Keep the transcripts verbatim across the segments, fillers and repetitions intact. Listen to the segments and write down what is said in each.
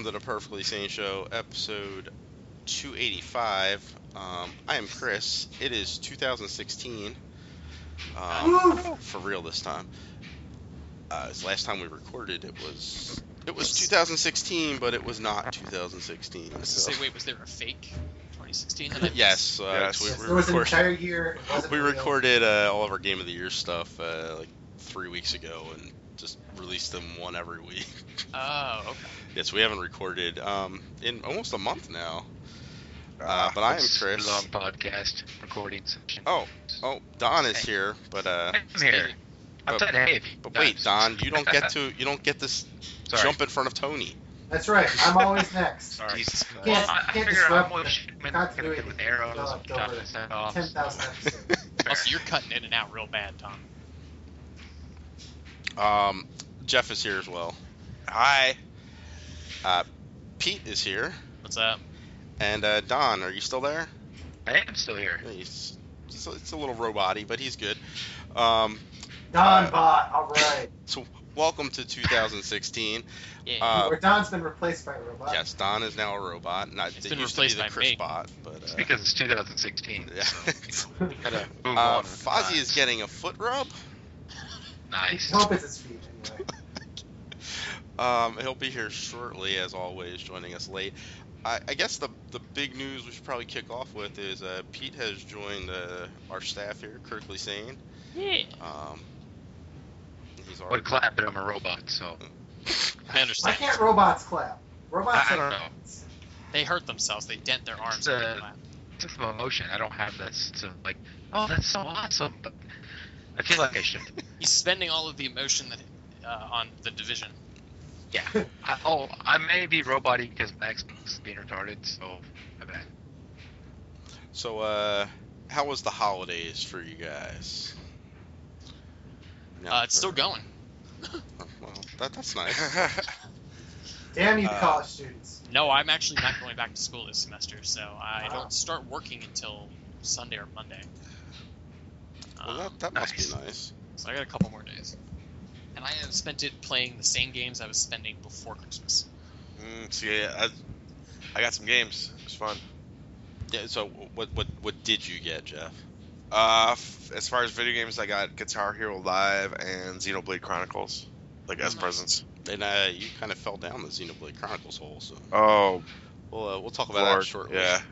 to the Perfectly Sane Show, episode two eighty-five. Um, I am Chris. It is two thousand sixteen. Um, for real this time. Uh, this last time we recorded, it was it was two thousand sixteen, but it was not two thousand sixteen. I was So. to say, wait, was there a fake twenty sixteen? That I Yes, uh, Yes. we, Yes, we there was an recorded. entire year. It wasn't We real. recorded uh, all of our Game of the Year stuff uh, like three weeks ago and just released them one every week. Oh, okay. Yes, we haven't recorded um, in almost a month now. Uh, Uh, but I am it's Chris. a long podcast recording session. Oh, oh, Don is Hey. here, but uh, I'm here. I but- said hey if you but guys- wait, Don, you don't get to you don't get to s- Sorry. jump in front of Tony. That's right. I'm always next. Sorry. Jesus Can't- Well, I, I can't figure I'm disrupt always the shooting continuity with arrows, developed chopping over his head off. ten thousand episodes. Also, you're cutting in and out real bad, Tom. Um, Jeff is here as well. Hi. Uh, Pete is here, What's up? and uh, Don, are you still there? I am still here. He's, it's, a, it's a little robot-y, but he's good. Um, Don Bot. All right. so welcome to two thousand sixteen. Yeah. Uh, Where Don's been replaced by a robot. Yes, Don is now a robot. Not It's it been used replaced to be by the Chris me. bot, but uh, Because it's two thousand sixteen. yeah. So gotta move uh, on. Fozzie is getting a foot rub. Nice. I hope it's his feet anyway. Um, he'll be here shortly, as always, joining us late. I, I guess the the big news we should probably kick off with is uh, Pete has joined uh, our staff here, Critically Sane. Yeah. Um, he's I already would clap, but I'm a robot, so I Why understand. can't robots clap? Robots I- I have don't know. hands. They hurt themselves. They dent their arms. It's, when uh, they clap. sense of emotion. I don't have that sense of like, oh, that's so awesome, but I feel like I should. He's spending all of the emotion that uh, on the division. Yeah. I, oh, I may be robot-y because Max is being retarded, so I bet. So, uh, how was the holidays for you guys? No, Uh, it's still or- going. Well, that, that's nice. Damn you, Uh, college students. No, I'm actually not going back to school this semester, so I Wow. don't start working until Sunday or Monday. Well, Um, that, that must nice. be nice. So I got a couple more days. And I have spent it playing the same games I was spending before Christmas. Mm, so yeah, I, I got some games. It was fun. Yeah. So, what what what did you get, Jeff? Uh, f- as far as video games, I got Guitar Hero Live and Xenoblade Chronicles, like as Nice. presents. And uh, you kind of fell down the Xenoblade Chronicles hole, so Oh, we'll uh, we'll talk about Lord, that shortly. yeah.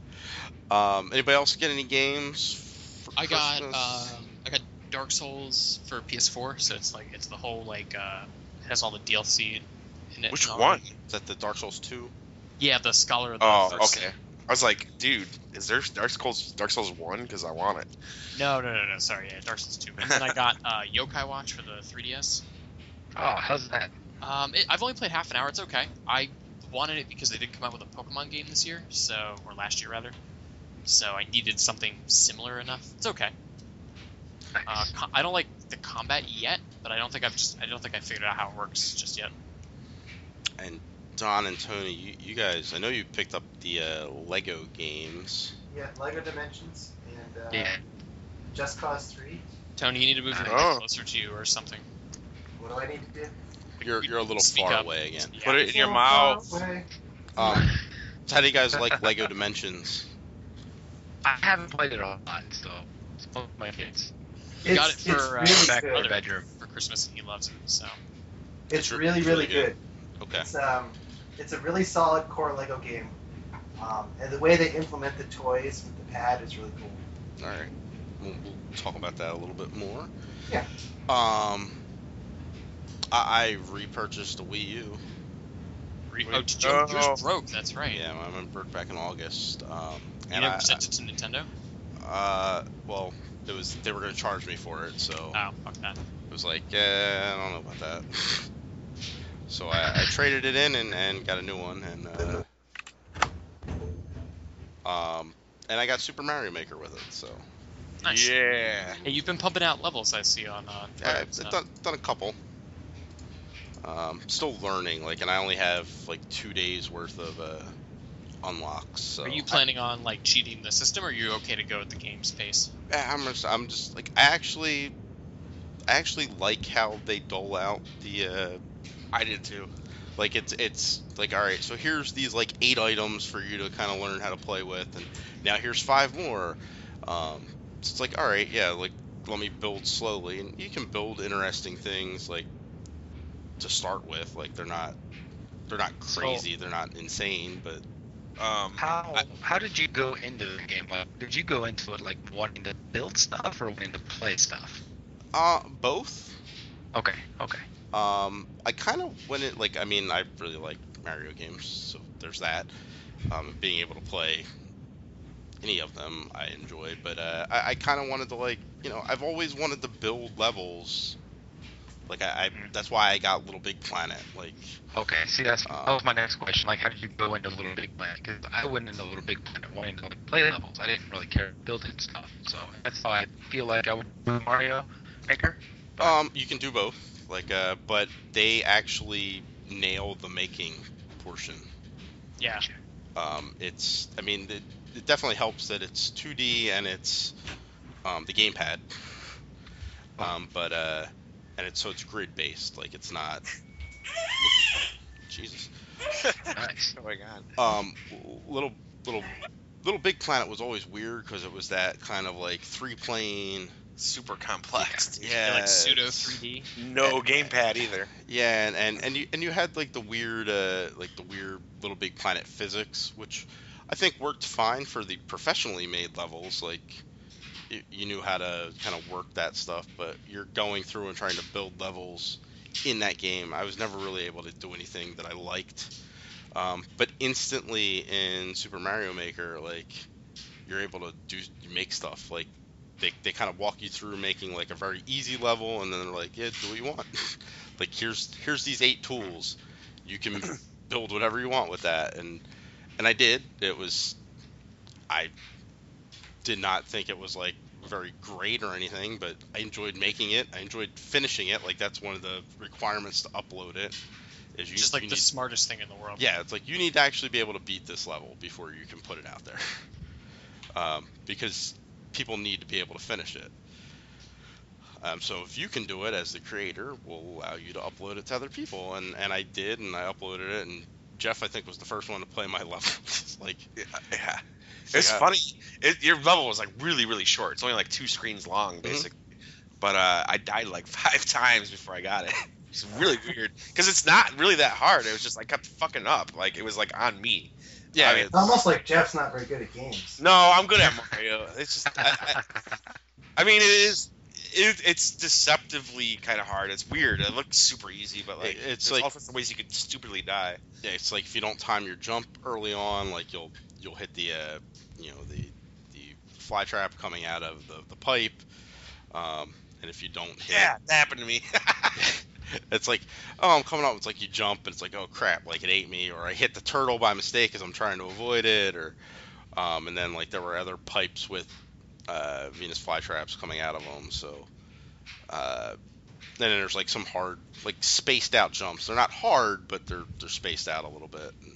Um, anybody else get any games? For I got Christmas? um, I got Dark Souls for P S four, so it's like it's the whole like uh, it has all the D L C in it. Which and all one? that. Is that the Dark Souls two? Yeah, the Scholar of the Oh, First okay. Sin. I was like, dude, is there Dark Souls Dark Souls one? Because I want it. No, no, no, no. Sorry, yeah, Dark Souls two. And then I got uh, Yokai Watch for the three D S. Oh, how's that? Um, it, I've only played half an hour. It's okay. I wanted it because they did come out with a Pokemon game this year, so or last year rather. So I needed something similar enough. It's okay. Uh, Nice. co- I don't like the combat yet, but I don't think I've just I don't think I figured out how it works just yet. And Don and Tony, you, you guys, I know you picked up the uh, Lego games. Yeah, Lego Dimensions and uh, Yeah. Just Cause three. Tony, you need to move your Oh. mic closer to you or something. What do I need to do? You're you're a little Speak far up. away again. Yeah. Put it in your So mouth. far away. Um, so how do you guys like Lego Dimensions? I haven't played it a lot, so it's one of my kids. We got It's- it for, uh, it's really Back in good. the bedroom. For Christmas, and he loves it. So It's It's re- really, it's really really good. Okay. It's um, it's a really solid core Lego game, um, and the way they implement the toys with the pad is really cool. All right. We'll, we'll talk about that a little bit more. Yeah. Um, I, I repurchased a Wii U. Re- Wait, oh, did you, oh. yours broke. That's right. Yeah, I remember back in August. Um, You and never I, sent it to Nintendo. Uh, well, it was they were gonna charge me for it, so Oh, fuck that. it was like, eh, I don't know about that. So I, I traded it in and, and got a new one, and uh, um, and I got Super Mario Maker with it. So Nice. Yeah. Hey, you've been pumping out levels, I see on. Uh, yeah, I've Threads, uh, done, done a couple. Um, still learning, like, and I only have like two days worth of uh, unlocks. So Are you planning on like cheating the system, or are you okay to go at the game's pace? I, I'm just, I'm just like, I actually, I actually like how they dole out the uh, I did too. Like it's it's like, all right, so here's these like eight items for you to kind of learn how to play with, and now here's five more. Um, so it's like, all right, yeah, like let me build slowly, and you can build interesting things like to start with. Like they're not they're not crazy, they're not insane, but Um, How I- how did you go into the game? Like, did you go into it like wanting to build stuff or wanting to play stuff? uh, both. Okay, okay. Um, I kind of went it like I mean I really like Mario games, so there's that. Um, being able to play any of them I enjoy, but uh, I, I kind of wanted to like you know I've always wanted to build levels. Like I, I Mhm. that's why I got Little Big Planet. Like Okay, see, that's Uh, that was my next question. Like, how did you go into Little Big Planet? Because I went into Little Big Planet wanting to like, play levels. I didn't really care about building stuff. So that's how I feel like I would do Mario Maker. But, um, you can do both. Like uh, but they actually nail the making portion. Yeah. Um, it's I mean it, it definitely helps that it's two D and it's um, the gamepad. Um, but uh, and it's so it's grid based. Like it's not. Jesus. nice. oh my god. Um, little little Little Big Planet was always weird because it was that kind of like three plane. Super complex. dude. Yeah, like pseudo it's- three D. No gamepad either. Yeah, and, and, and you and you had like the weird uh, like the weird Little Big Planet physics, which I think worked fine for the professionally made levels. Like you, you knew how to kind of work that stuff, but you're going through and trying to build levels in that game. I was never really able to do anything that I liked. Um, but instantly in Super Mario Maker, like you're able to do make stuff like. They, they kind of walk you through making like a very easy level, and then they're like, yeah, do what you want. Like here's here's these eight tools, you can build whatever you want with that, and and I did. It was I did not think it was like very great or anything, but I enjoyed making it. I enjoyed finishing it. Like that's one of the requirements to upload it. Is you Just like you the need, smartest thing in the world. yeah, it's like you need to actually be able to beat this level before you can put it out there, um, because people need to be able to finish it. Um, so if you can do it as the creator, we'll allow you to upload it to other people, and, and I did, and I uploaded it, and Jeff I think was the first one to play my level. It's like Yeah. yeah. It's yeah. funny. It, your level was like really, really short. It's only like two screens long, basically. But uh, I died like five times before I got it. It's really weird because it's not really that hard. It was just I kept fucking up. Like it was like on me. Yeah, I mean, It's almost like Jeff's not very good at games. no, I'm good at Mario. It's just I, I, I mean it is. It, it's deceptively kind of hard. It's weird. It looks super easy, but like It- it's there's like- all sorts of ways you could stupidly die. yeah, it's like if you don't time your jump early on, like you'll you'll hit the uh, you know the the fly trap coming out of the, the pipe, um, and if you don't hit Yeah, that happened to me. it's like, oh, I'm coming up. It's like you jump, and it's like, oh crap, like it ate me, or I hit the turtle by mistake as I'm trying to avoid it, or, um, and then like there were other pipes with uh, Venus flytraps coming out of them. So, uh, then there's like some hard, like spaced out jumps. They're not hard, but they're they're spaced out a little bit. And,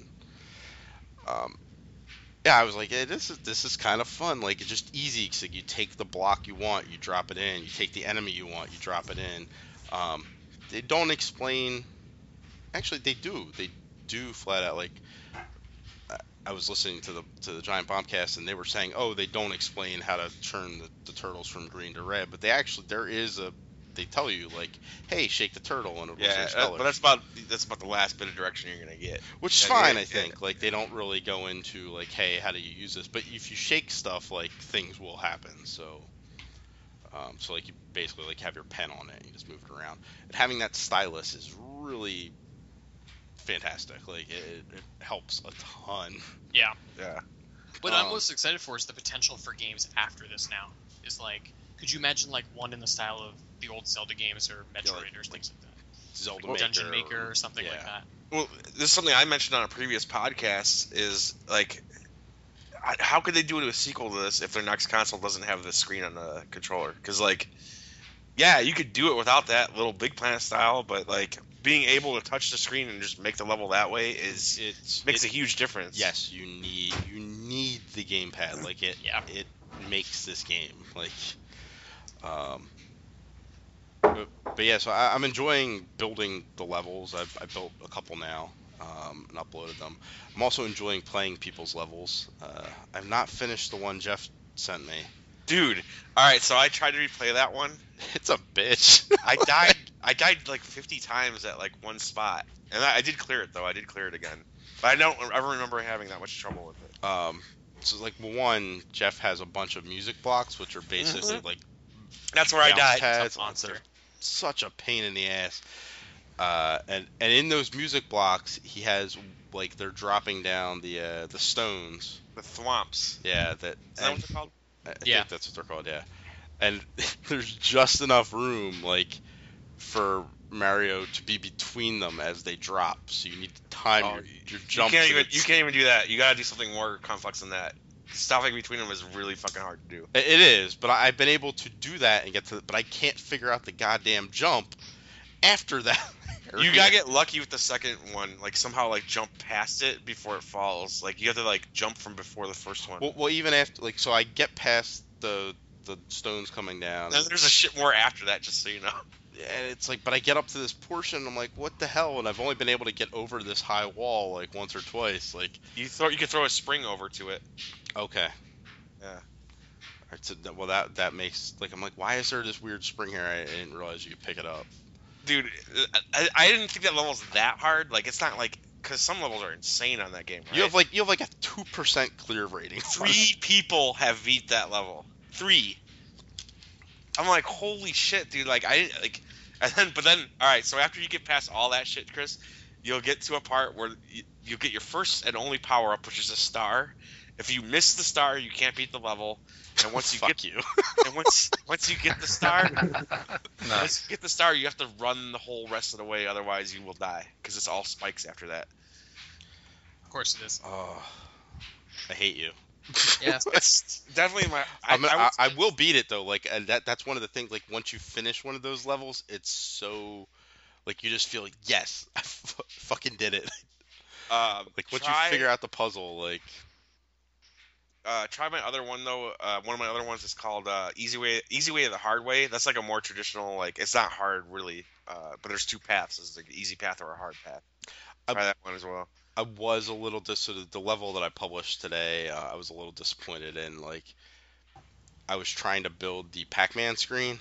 um, yeah, I was like, hey, this is this is kind of fun. Like it's just easy. So you take the block you want, you drop it in. You take the enemy you want, you drop it in. Um, they don't explain. Actually, they do. They do flat out. Like I- I was listening to the to the Giant Bombcast, and they were saying, oh, they don't explain how to turn the, the turtles from green to red. But they actually there is a. They tell you like, hey, shake the turtle, and it will yeah, switch uh, colors. but that's about that's about the last bit of direction you're gonna get. Which is Yeah, fine, yeah, I think. Like they don't really go into like, hey, how do you use this? But if you shake stuff, like things will happen. So, um, so like you basically like have your pen on it, and you just move it around. And having that stylus is really fantastic. Like it, it helps a ton. Yeah. Yeah. What I'm Um, most excited for is the potential for games after this now. Is like, could you imagine like one in the style of the old Zelda games or Metroid like- or things like that? Zelda Or Maker, Dungeon Maker or something yeah. like that. Well, this is something I mentioned on a previous podcast. Is like, I- how could they do a sequel to this if their next console doesn't have this screen on the controller? Because like, yeah, you could do it without that Little Big Planet style, but like being able to touch the screen and just make the level that way is It's makes it, a huge difference. yes, you need you need the gamepad. Like it, Yeah. it makes this game like. Um, but but yeah, so I, I'm enjoying building the levels. I've, I've built a couple now um, and uploaded them. I'm also enjoying playing people's levels. Uh, I've not finished the one Jeff sent me. Dude, all right. So I tried to replay that one. It's a bitch. I died. I died like fifty times at like one spot, and I, I did clear it though. I did clear it again, but I don't ever remember having that much trouble with it. Um, so like one, Jeff has a bunch of music blocks, which are basically Mm-hmm. like That's where I bounce died. pads. It's a monster. They're such a pain in the ass. Uh, and and in those music blocks, he has like they're dropping down the uh, the stones. The thwomps. Yeah, that. Is that and what they're called? I I Yeah. think that's what they're called. Yeah, and there's just enough room like for Mario to be between them as they drop. So you need to time Oh, your, your You jump. can't so even. it's- You can't even do that. You gotta do something more complex than that. Stopping between them is really fucking hard to do. It is, but I- I've been able to do that and get to. But I can't figure out the goddamn jump after that. You gotta get lucky with the second one. Like somehow like jump past it before it falls. Like you have to like jump from before the first one. Well, well, even after, like, so I get past the the stones coming down. And there's a shit more after that, just so you know. And it's like, but I get up to this portion, I'm like, what the hell? And I've only been able to get over this high wall like once or twice. Like, You throw. You can throw a spring over to it. okay, Yeah. all right, so that, well, that that makes like, I'm like, why is there this weird spring here? I, I didn't realize you could pick it up. Dude, I, I didn't think that level's that hard. Like it's not like because some levels are insane on that game. Right? You have like you have like a two percent clear rating. Three people have beat that level. Three. I'm like, holy shit, dude! Like I didn't like, and then but then all right. So after you get past all that shit, Chris, you'll get to a part where you, you'll get your first and only power up, which is a star. If you miss the star, you can't beat the level. And once you Fuck get you. and once once you get the star, No. once you get the star, you have to run the whole rest of the way. Otherwise, you will die because it's all spikes after that. Of course it is. Oh, I hate you. Yeah. It's definitely my. I, I'm gonna- I would I, I say- will beat it though. Like, and that that's one of the things. Like, once you finish one of those levels, it's so like you just feel like, yes, I f- fucking did it. Um, Like once try, you figure out the puzzle, like uh, try my other one though. Uh, one of my other ones is called uh, Easy Way. Easy Way to the Hard Way. That's like a more traditional. Like it's not hard really, uh, but there's two paths. There's like an easy path or a hard path. Try that one as well. I was a little dis- so the level that I published today. Uh, I was a little disappointed in. Like, I was trying to build the Pac-Man screen,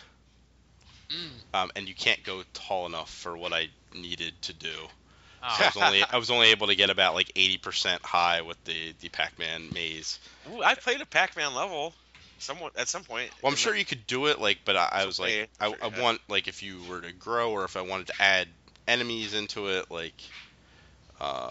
Mm. um, and you can't go tall enough for what I needed to do. Oh. So I was only I was only able to get about like eighty percent high with the the Pac-Man maze. Ooh, I played a Pac-Man level, somewhat at some point. Well, I'm in sure the- you could do it, like, but I, I was Okay, like, I, sure, I yeah. want like if you were to grow or if I wanted to add enemies into it, like, uh,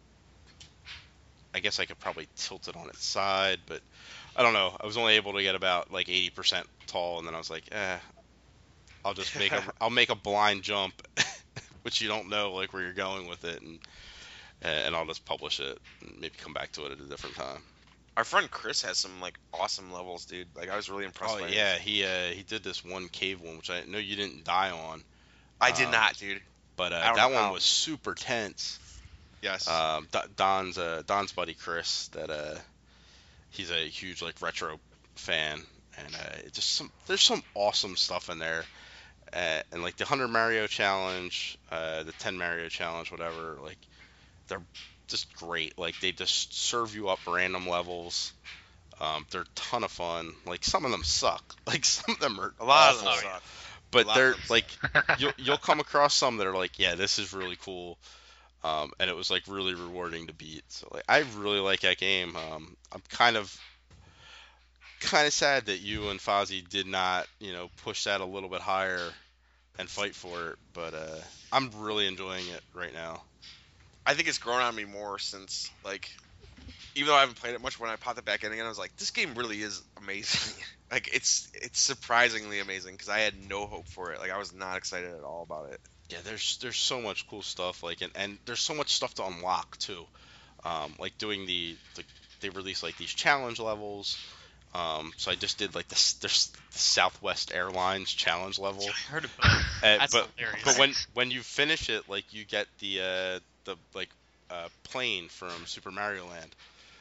I guess I could probably tilt it on its side, but I don't know. I was only able to get about like eighty percent tall, and then I was like, eh, I'll just make a I'll make a blind jump, which you don't know like where you're going with it, and and I'll just publish it and maybe come back to it at a different time. Our friend Chris has some like awesome levels, dude. Like I was really impressed. Oh by yeah, him. he uh, he did this one cave one, which I know you didn't die on, I did uh, not, dude. but uh, I don't that know one how. was super tense. Yes. Um, D- Don's uh, Don's buddy Chris, that uh, he's a huge like retro fan, and uh, it just some there's some awesome stuff in there, uh, and like the one hundred Mario challenge, uh, the ten Mario challenge, whatever, like they're just great. Like they just serve you up random levels. Um, they're a ton of fun. Like some of them suck. Like some of them are a lot awful, of them suck. but lot of they're them suck. like you'll you'll come across some that are like, yeah, this is really cool. Um, and it was like really rewarding to beat. So like I really like that game. Um, I'm kind of kind of sad that you and Fozzie did not, you know, push that a little bit higher and fight for it. But uh, I'm really enjoying it right now. I think it's grown on me more since like, even though I haven't played it much, when I popped it back in again, I was like, this game really is amazing. Like it's it's surprisingly amazing because I had no hope for it. Like I was not excited at all about it. Yeah, there's there's so much cool stuff like and, and there's so much stuff to unlock too. Um, like doing the, the they release like these challenge levels. Um, so I just did like the, the Southwest Airlines challenge level. I heard about it. Uh, That's but hilarious. but when when you finish it, like you get the uh, the like uh, plane from Super Mario Land.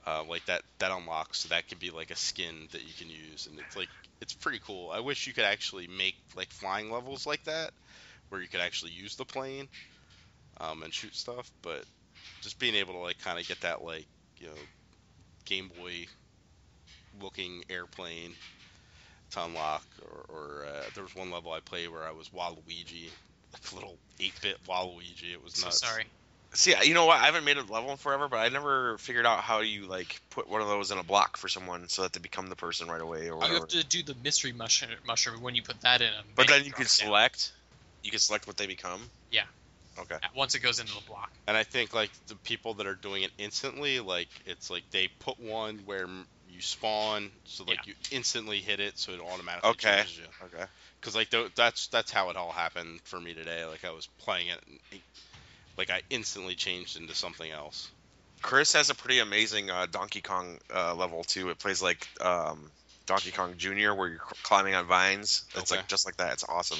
uh, like that that unlocks. So that could be like a skin that you can use, and it's like it's pretty cool. I wish you could actually make like flying levels like that, where you could actually use the plane um, and shoot stuff. But just being able to like kind of get that like you know Game Boy looking airplane to unlock, or, or uh, there was one level I played where I was Waluigi, like a little eight-bit Waluigi. It was So nuts. sorry. See, you know what? I haven't made a level in forever, but I never figured out how you like put one of those in a block for someone so that they become the person right away or Oh, whatever. you have to do the mystery mushroom. Mushroom when you put that in. A But menu then you can drops down. select. You can select what they become. Yeah. Okay. Once it goes into the block. And I think like the people that are doing it instantly, like it's like they put one where m- you spawn, so like Yeah. you instantly hit it, so it automatically Okay. changes you. Okay. Because like th- that's that's how it all happened for me today. Like I was playing it, and it, like I instantly changed into something else. Chris has a pretty amazing uh, Donkey Kong uh, level too. It plays like um, Donkey Kong Junior, where you're c- climbing on vines. It's Okay. like just like that. It's awesome.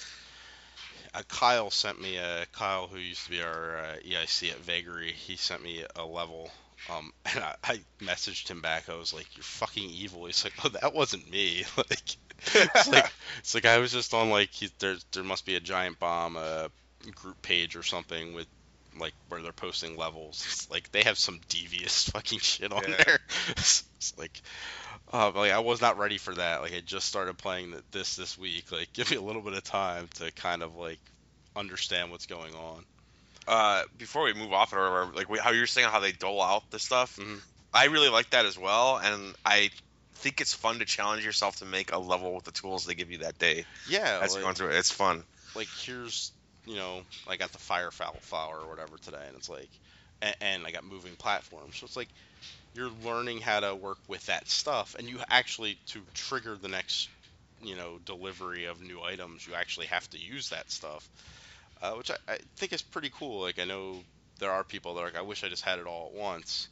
Uh, Kyle sent me a Kyle who used to be our uh, E I C at Vagary. He sent me a level, um, and I, I messaged him back. I was like, "You're fucking evil." He's like, "Oh, that wasn't me." Like, it's like it's like I was just on like he, there there must be a Giant Bomb uh, group page or something with like where they're posting levels. It's like they have some devious fucking shit on Yeah. there. It's, it's like. Uh, but, like I was not ready for that. Like I just started playing th- this this week. Like give me a little bit of time to kind of like understand what's going on. Uh, before we move off it, or whatever, like we, how you were saying how they dole out the stuff, Mhm. I really like that as well, and I think it's fun to challenge yourself to make a level with the tools they give you that day Yeah, as you're going like, through it. It's fun. like here's you know I got the fire foul flower or whatever today, and it's like, and, and I got moving platforms. So it's like you're learning how to work with that stuff, and you actually to trigger the next you know delivery of new items, you actually have to use that stuff, uh, which I, I think is pretty cool. Like I know there are people that are like, I wish I just had it all at once,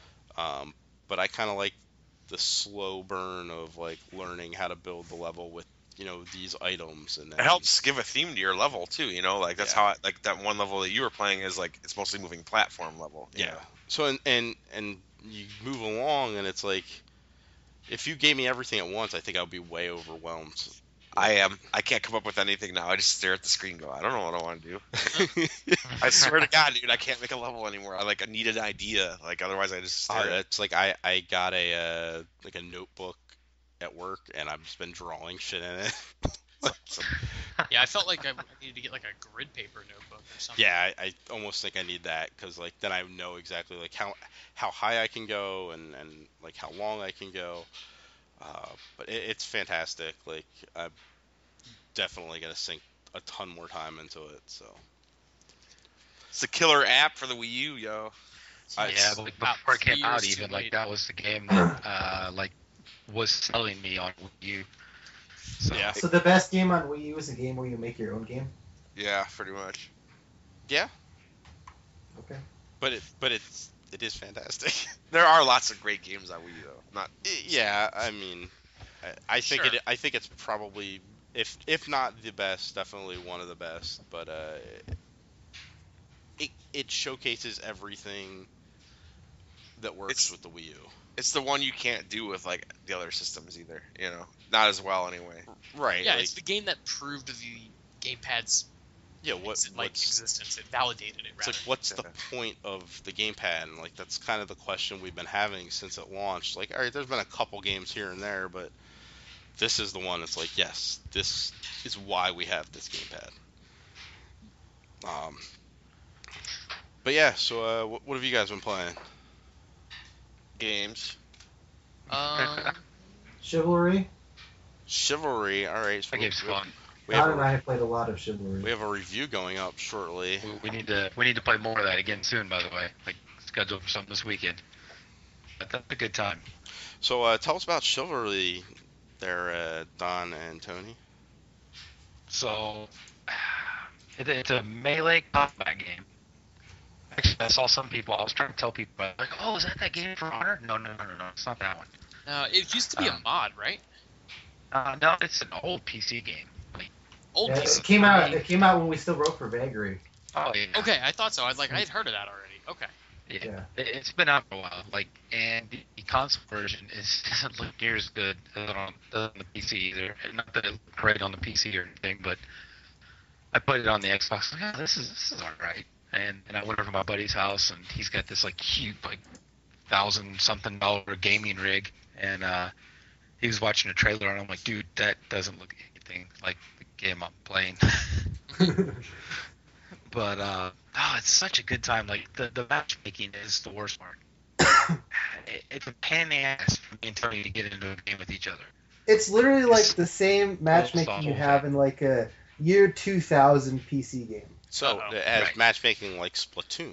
um, but I kind of like the slow burn of like learning how to build the level with you know these items, and then It helps give a theme to your level too. You know, like that's Yeah. how I, like that one level that you were playing is like it's mostly moving platform level. you Yeah. know? So and and and you move along, and it's like if you gave me everything at once, I think I would be way overwhelmed. I am. I can't come up with anything now. I just stare at the screen, and go, I don't know what I want to do. I swear to God, dude, I can't make a level anymore. I like I need an idea. Like otherwise, I just Uh, stare. at it's like I I got a uh, like a notebook at work, and I've just been drawing shit in it. So- Yeah, I felt like I I needed to get like a grid paper notebook or something. Yeah, I, I almost think I need that because like then I know exactly like how how high I can go and and like how long I can go. Uh, but it, it's fantastic. Like I'm definitely gonna sink a ton more time into it. So It's the killer app for the Wii U, yo. I- yeah, but like about before it three came out, years too even like late. that was the game that uh, like was selling me on Wii U. So, Yeah. So the best game on Wii U is a game where you make your own game. Yeah, pretty much. yeah, Okay. but it but it's it is fantastic. There are lots of great games on Wii U, though. Not Yeah, I mean, I, I think Sure. it. I think it's probably, if if not the best, definitely one of the best. But uh, it it showcases everything that works It's- with the Wii U. it's the one you can't do with like the other systems either. You know, not as well anyway. Right. Yeah, like, it's the game that proved the gamepad's yeah. What ex- like what's existence. It validated it it's rather. like what's the Yeah. point of the gamepad? And like that's kind of the question we've been having since it launched. Like, all right, there's been a couple games here and there, but this is the one that's like, yes, this is why we have this gamepad. Um. But yeah, so uh, what, what have you guys been playing? Games. um, Chivalry. Chivalry. All right. So that game's we, fun. we have Todd and a, I have played a lot of Chivalry. we have a review going up shortly. We, we need to we need to play more of that again soon. By the way, like scheduled for something this weekend. But that's a good time. So uh, tell us about Chivalry, there, uh, Don and Tony. So it, it's a melee combat game. Actually, I saw some people. I was trying to tell people like, "Oh, is that that game for Honor?" No, no, no, no, no. It's not that one. no, it used to be a Um, mod, right? Uh, no, it's an old P C game. Like, Old Yeah, piece. it came out. It came out when we still wrote for Vagary. oh yeah. Okay, I thought so. I like I had heard of that already. Okay. Yeah. Yeah. It, it's been out for a while. Like, and the, the console version is doesn't look near as good as it on, on the P C either. And not that it looked great on the P C or anything, but I put it on the Xbox. Like, oh, this is this is all right. And and I went over to my buddy's house, and he's got this like cute like thousand something dollar gaming rig, and uh, he was watching a trailer, and I'm like, dude, that doesn't look anything like the game I'm playing. But uh, oh, it's such a good time. Like the, the matchmaking is the worst part. it, it's a pain in the ass for me and Tony to get into a game with each other. It's literally like It's the same matchmaking you have in like a year two thousand P C game. So Uh-oh. it has Right. matchmaking like Splatoon.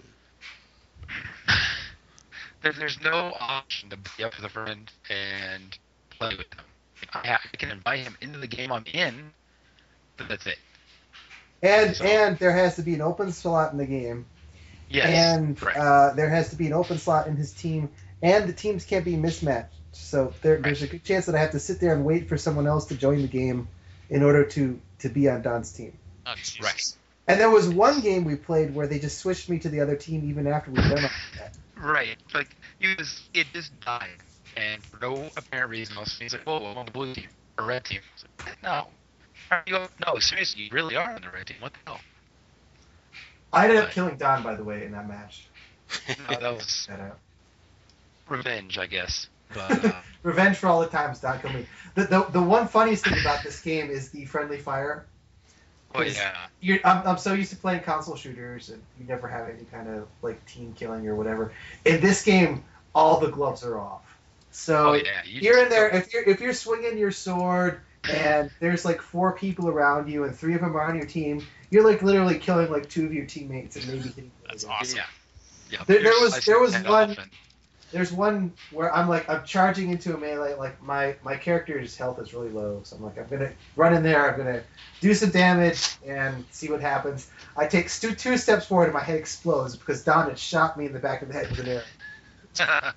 There, there's no option to be up with a friend and play with them. I, ha- I can invite him into the game I'm in, but that's it. And So- and there has to be an open slot in the game. Yes. And right. uh, there has to be an open slot in his team, and the teams can't be mismatched. So there, there's a good chance that I have to sit there and wait for someone else to join the game in order to, to be on Don's team. Oh, Jesus. Right. And there was one game we played where they just switched me to the other team even after we'd done all that. Right. Like, he was, it just died. And for no apparent reason, he's like, whoa, I'm on the blue team, or red team. I was like, no. Are you, no, seriously, you really are on the red team. What the hell? I ended up Right. killing Don, by the way, in that match. No, that was That out. revenge, I guess. But, uh, Revenge for all the times Don killed me. The, the the one funniest thing about this game is the friendly fire. oh, yeah. You're, I'm, I'm so used to playing console shooters, and you never have any kind of like team killing or whatever. In this game, all the gloves are off. So Oh, yeah. You you're in just there. don't- If you're if you're swinging your sword, and there's like four people around you, and three of them are on your team, you're like literally killing like two of your teammates and maybe hitting. That's them. awesome. Yeah. Yeah. There- you're there was- slicing there was head one- off and- There's one where I'm like I'm charging into a melee, like my my character's health is really low, so I'm like I'm gonna run in there, I'm gonna do some damage and see what happens. I take two, two steps forward and my head explodes because Don had shot me in the back of the head with an arrow.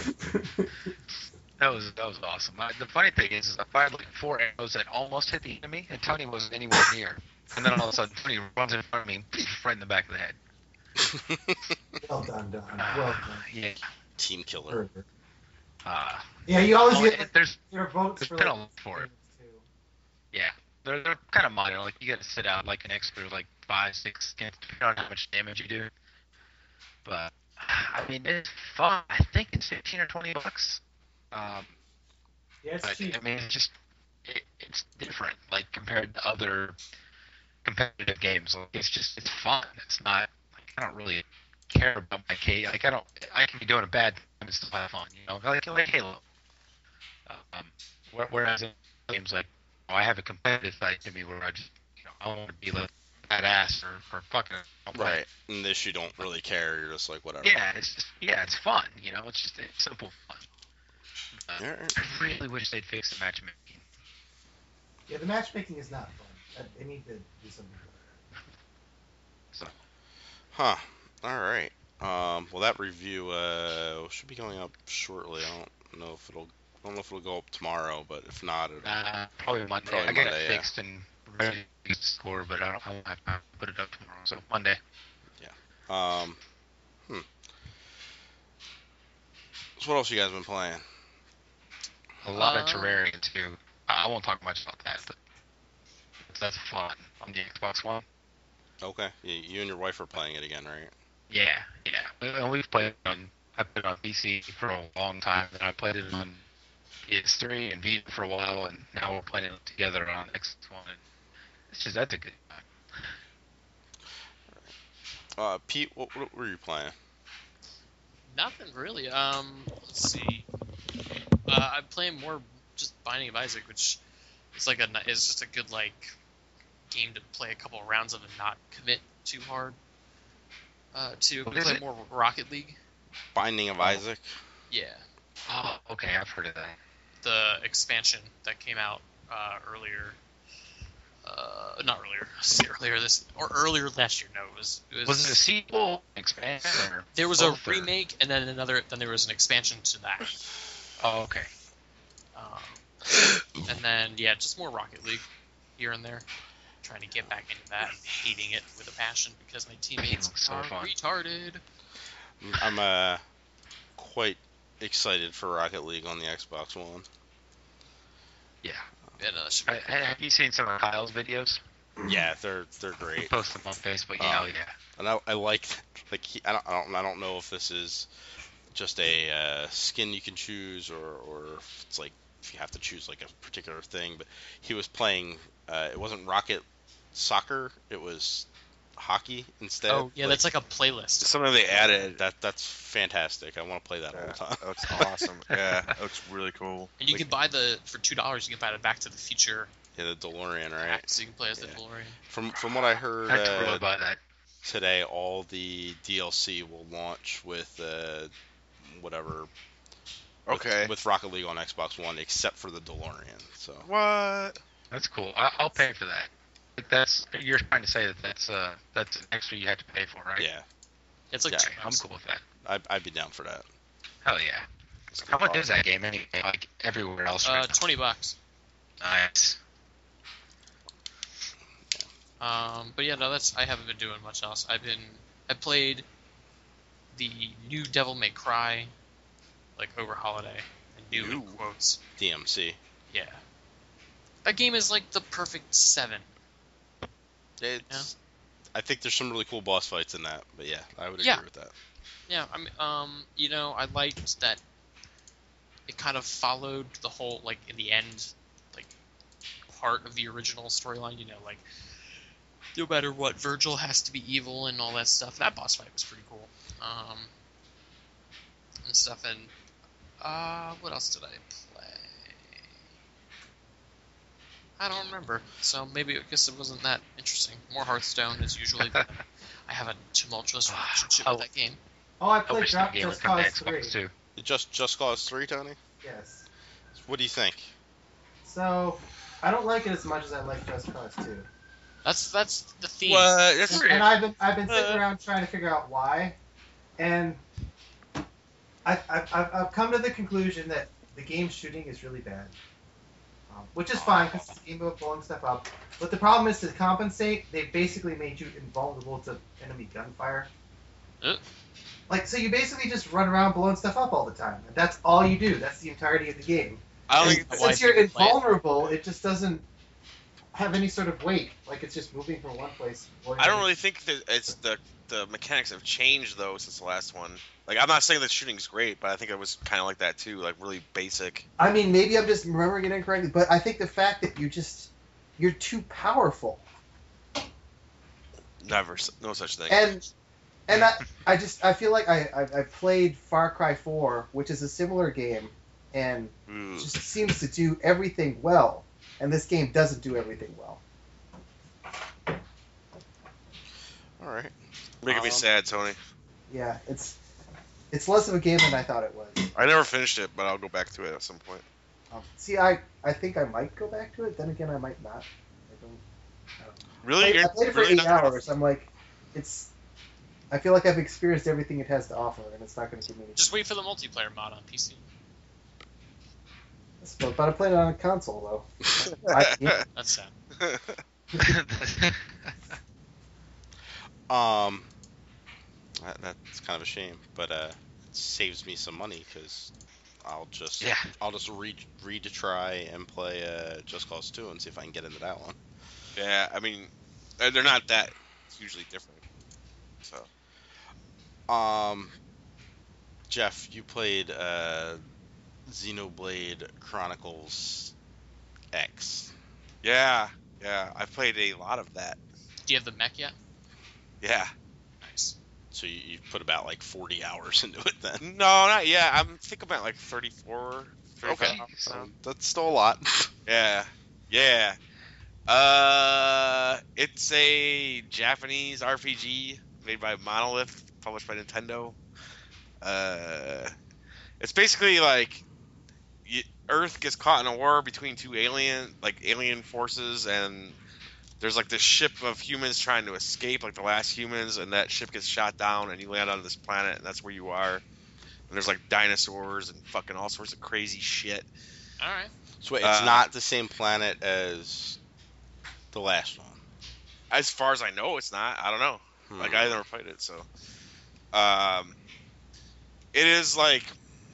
That was that was awesome. I, the funny thing is, is I fired like four arrows that almost hit the enemy, and Tony wasn't anywhere near. And then all of a sudden, Tony runs in front of me, and right in the back of the head. Well done, Don. Well Uh, done. yeah. Team killer. Perfect. Uh, Yeah, you always oh, get and like, there's your votes there's for been like, a lot for it. too. Yeah, they're they're kind of minor. Like you got to sit out like an extra like five, six, depending on how much damage you do. But I mean, it's fun. I think it's fifteen or twenty bucks. Um, Yeah, it's but cheap. I mean, it's just it, it's different. Like compared to other competitive games, like it's just it's fun. It's not like I don't really care about my K. Like I don't. I can be doing a bad time and still have fun. You know, like like Halo. Um, where- whereas in games like oh, I have a competitive side to me where I just you know I want to be like badass or, or fucking Right. In this, you don't really care. You're just like whatever. Yeah, it's just yeah, it's fun. You know, it's just it's simple fun. Uh, Alright. I really wish they'd fix the matchmaking. Yeah, the matchmaking is not fun. I- They need to do something. So Huh. All right. Um. Well, that review uh should be going up shortly. I don't know if it'll. I don't know if it'll go up tomorrow, but if not, it'll. uh, probably Monday. Probably I got Monday, it yeah. fixed and ready to score, but I don't. I won't have time to put it up tomorrow. So Monday. Um. Hmm. So what else you guys been playing? A lot Uh, of Terraria too. I I won't talk much about that, but that's fun on the Xbox One. Okay. You, you and your wife are playing it again, right? Yeah, yeah. And we've played it on. I played it on P C for a long time, and I played it on P S three and Vita for a while, and now we're playing it together on Xbox One. And it's just that's a good time. Uh, Pete, what, what were you playing? Nothing really. Um, let's see. Uh, I'm playing more just Binding of Isaac, which is like a ni- is just a good like game to play a couple of rounds of and not commit too hard. Uh, to What we is play it? more Rocket League. Binding of Oh. Isaac. Yeah, Oh, okay, I've heard of that. the expansion that came out uh, earlier. Uh, not earlier. See, earlier this or earlier last year. No, it was. It was, Was it a sequel, expansion, or There was a both, or- remake and then another. Then there was an expansion to that. Oh, okay. Um, and then yeah, just more Rocket League here and there. Trying to get back into that and hating it with a passion because my teammates It's so are fun. retarded. I'm uh quite excited for Rocket League on the Xbox One. Yeah. Yeah, no, that should be I, I, have you seen some of Kyle's videos? Yeah, they're they're He great. posts them on Facebook. Yeah, Um, oh, yeah. And I, I like like he, I don't, I don't I don't know if this is just a uh, skin you can choose or or if it's like if you have to choose like a particular thing. But he was playing. Uh, it wasn't Rocket Soccer. It was hockey instead. Oh, yeah, that's like a playlist. Something they added. That that's fantastic. I want to play that all Yeah, the time. that looks awesome. Yeah, that looks really cool. And you Like, can buy the for two dollars. You can buy the Back to the Future Yeah, the DeLorean, right? pack, so you can play as the Yeah. DeLorean. From from what I heard I totally uh, buy that. today, all the D L C will launch with uh, whatever. with- Okay. With Rocket League on Xbox One, except for the DeLorean. So. What? That's cool. I, I'll pay for that. Like that's you're trying to say that that's uh that's an extra you have to pay for, right? Yeah, It's like Yeah, two I'm bucks. cool with that. I'd, I'd be down for that. Hell yeah. How much is that game anyway? Like everywhere else Uh, right now? twenty bucks. Nice. Um, but yeah, no, that's I haven't been doing much else. I've been I played the new Devil May Cry, like over holiday, and new in New? quotes. D M C. Yeah, that game is like the perfect seven. It's. I think there's some really cool boss fights in that, but yeah, I would agree Yeah. with that. Yeah, I mean, um, you know, I liked that it kind of followed the whole like in the end, like part of the original storyline. You know, like no matter what, Virgil has to be evil and all that stuff. That boss fight was pretty cool. Um, and stuff. And uh, what else did I play? I don't remember. So maybe I guess it wasn't that interesting. More Hearthstone as usually. But I have a tumultuous relationship with that game. Oh, I I played wish Drop that game would Just come to Cause three. Xbox too. Just Just Cause three, Tony. Yes. What do you think? So, I don't like it as much as I like Just Cause two. That's that's the theme. What? That's And, and I've been I've been sitting Uh. around trying to figure out why, and I I've, I've I've come to the conclusion that the game shooting is really bad, um, which is fine because it's a game about blowing stuff up. But the problem is to compensate, they basically made you invulnerable to enemy gunfire. Uh. Like so, you basically just run around blowing stuff up all the time, and that's all you do. That's the entirety of the game. I don't And think. That's why since you're people play it. invulnerable, it just doesn't have any sort of weight. Like it's just moving from one place. to I don't another. really think that it's the the mechanics have changed though since the last one. Like I'm not saying that shooting's great, but I think it was kind of like that too, like really basic. I mean, maybe I'm just remembering it incorrectly, but I think the fact that you just you're too powerful, Never, s- no such thing. and and I, I just I feel like I, I I played Far Cry four, which is a similar game, and Ooh. just seems to do everything well, and this game doesn't do everything well. All right. Making me Um, sad, Tony. Yeah, it's it's less of a game than I thought it was. I never finished it, but I'll go back to it at some point. Um, see, I I think I might go back to it. Then again, I might not. I don't. Really, I, You're I played it for really eight not- hours. I'm like, it's. I feel like I've experienced everything it has to offer, and it's not going to give me any. Just wait for the multiplayer mod on P C. But, but I played it on a console though. I, yeah, That's sad. Um, that, that's kind of a shame, but uh, it saves me some money because I'll just Yeah. I'll just read read to try and play uh, Just Cause two and see if I can get into that one. Yeah, I mean, uh, they're not that hugely different. So Um, Jeff, you played uh, Xenoblade Chronicles X. yeah, yeah, I played a lot of that. Do you have the mech yet? Yeah. Nice. So you, you put about like forty hours into it then. No, not yet. I'm think about like thirty-four. thirty-five Okay. hours So now. that's still a lot. Yeah, yeah. Uh, it's a Japanese R P G made by Monolith, published by Nintendo. Uh, it's basically like y Earth gets caught in a war between two alien, like alien forces, and there's like this ship of humans trying to escape, like the last humans, and that ship gets shot down, and you land on this planet, and that's where you are. And there's like dinosaurs and fucking all sorts of crazy shit. All right. So it's Uh, not the same planet as the last one. As far as I know, it's not. I don't know. Hmm. Like I never played it, so. Um, it is like,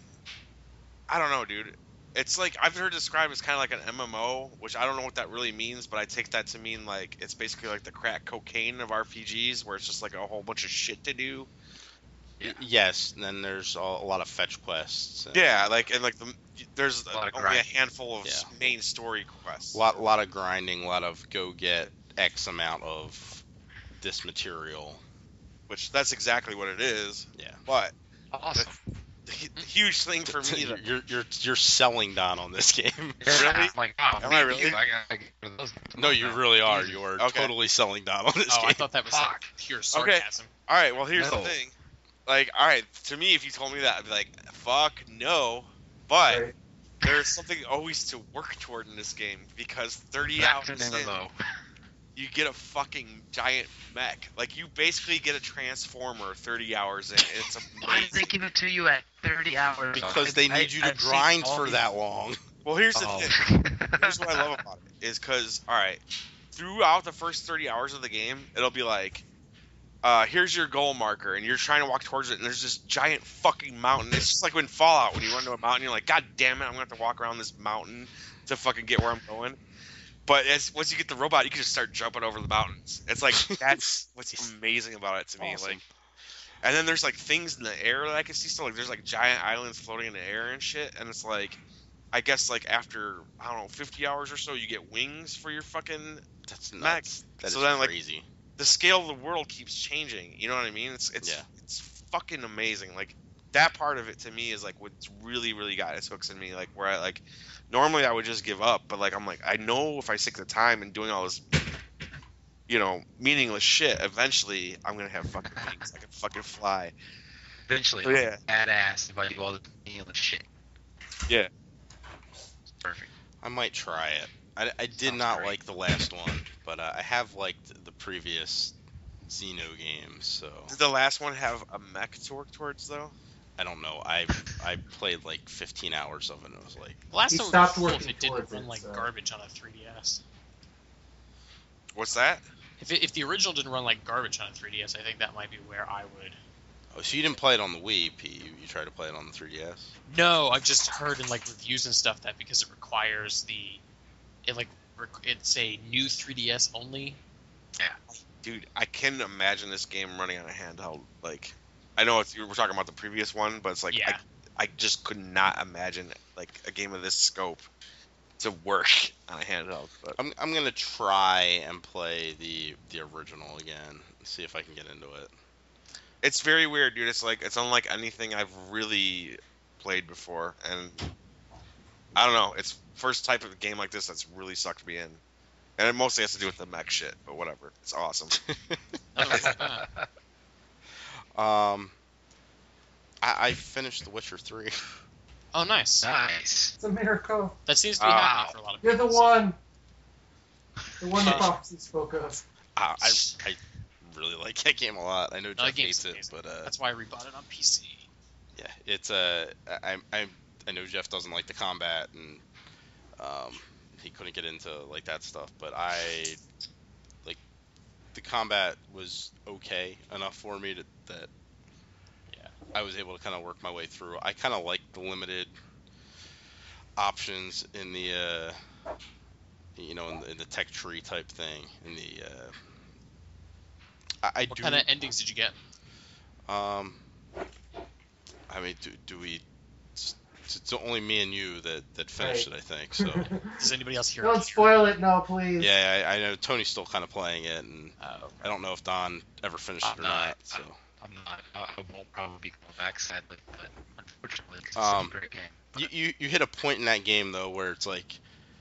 I don't know, dude. It's like I've heard described as kind of like an M M O, which I don't know what that really means, but I take that to mean like it's basically like the crack cocaine of R P Gs, where it's just like a whole bunch of shit to do. Yeah. Yes, and then there's a, a lot of fetch quests. And Yeah, like and like the there's A lot of only a grinding. handful of Yeah. main story quests. A lot, lot of grinding, a lot of go get X amount of this material. Which that's exactly what it is. Yeah. But Awesome. the, the huge thing for me, you're, that, you're you're you're selling Don on this game. Really? I'm like, wow, Am me I and really? you, I gotta get rid of those No, you now. really are. Jesus. You are Okay. totally selling Don on this Oh, game. I thought that was like Fuck. pure sarcasm. all right, well here's No. the thing. Like, all right, to me, if you told me that, I'd be like, fuck no. But Right. there's something always to work toward in this game because thirty That's hours an in, M M O. you get a fucking giant mech. Like you basically get a transformer thirty hours in. And it's Why did they amazing. give it to you at thirty hours? Because they I- need you to I've seen grind all for these- that long. Well, here's the Oh. thing. Here's what I love about it is because all right, throughout the first thirty hours of the game, it'll be like, uh, here's your goal marker, and you're trying to walk towards it, and there's this giant fucking mountain. It's just like when Fallout, when you run to a mountain, you're like, God damn it, I'm gonna have to walk around this mountain to fucking get where I'm going. But as once you get the robot, you can just start jumping over the mountains. It's like that's what's amazing about it to me. Awesome. Like, and then there's like things in the air that I can see still. Like there's like giant islands floating in the air and shit. And it's like, I guess like after I don't know fifty hours or so, you get wings for your fucking. That's Max, nuts. That so is then, like, crazy. The scale of the world keeps changing. You know what I mean? It's it's Yeah. it's fucking amazing. Like that part of it to me is like what's really really got its hooks in me. Like where I like normally I would just give up, but like I'm like I know if I stick the time in doing all this, you know, meaningless shit, eventually I'm gonna have fucking wings. I can fucking fly. Eventually, Oh, yeah. badass if I do all the meaningless shit. Yeah. It's perfect. I might try it. I, I did Sounds not great. like the last one, but uh, I have liked the previous Xeno games, so Did the last one have a mech to work towards though? I don't know. I I played like fifteen hours of it, and it was like, The last He one stopped was cool if working it didn't towards run it, like so- garbage on a three D S. What's that? If, it, if the original didn't run like garbage on a three D S, I think that might be where I would. oh, so you didn't play it on the Wii, P? You, you tried to play it on the three D S? No, I've just heard in like reviews and stuff that because it requires the, it like rec- it's a new three D S only. Dude, I can imagine this game running on a handheld. Like, I know it's, we're talking about the previous one, but it's like Yeah. I, I just could not imagine like a game of this scope to work on a handheld. But I'm I'm gonna try and play the the original again, and see if I can get into it. it's very weird, dude. It's like it's unlike anything I've really played before, and I don't know. It's first type of game like this that's really sucked me in, and it mostly has to do with the mech shit. But whatever, it's awesome. Nothing wrong with that. Um, I, I finished The Witcher three. Oh, nice. Nice. It's a miracle. That seems to be Wow. happening for a lot of You're people. the so- one. The one the Uh, prophecy spoke of. I, I I really like that game a lot. I know that Jeff game's hates it, amazing. but uh, That's why I rebought it on P C. yeah, it's uh, I I I know Jeff doesn't like the combat, and um, he couldn't get into like that stuff. But I like the combat was okay enough for me to, that Yeah. I was able to kind of work my way through. I kind of like the limited options in the uh, you know in the, in the tech tree type thing. In the uh, I, I What do. kind of endings did you get? Um, I mean, do, do we? It's, it's only me and you that, that finished Right. it, I think. So Does anybody else hear? Don't spoil it, no, please. yeah, I, I know Tony's still kind of playing it, and Oh, I don't know if Don ever finished I'm it or not. not. So I'm not. I I won't probably be going back, sadly, but unfortunately, it's Um, a great game. you, you you hit a point in that game though where it's like,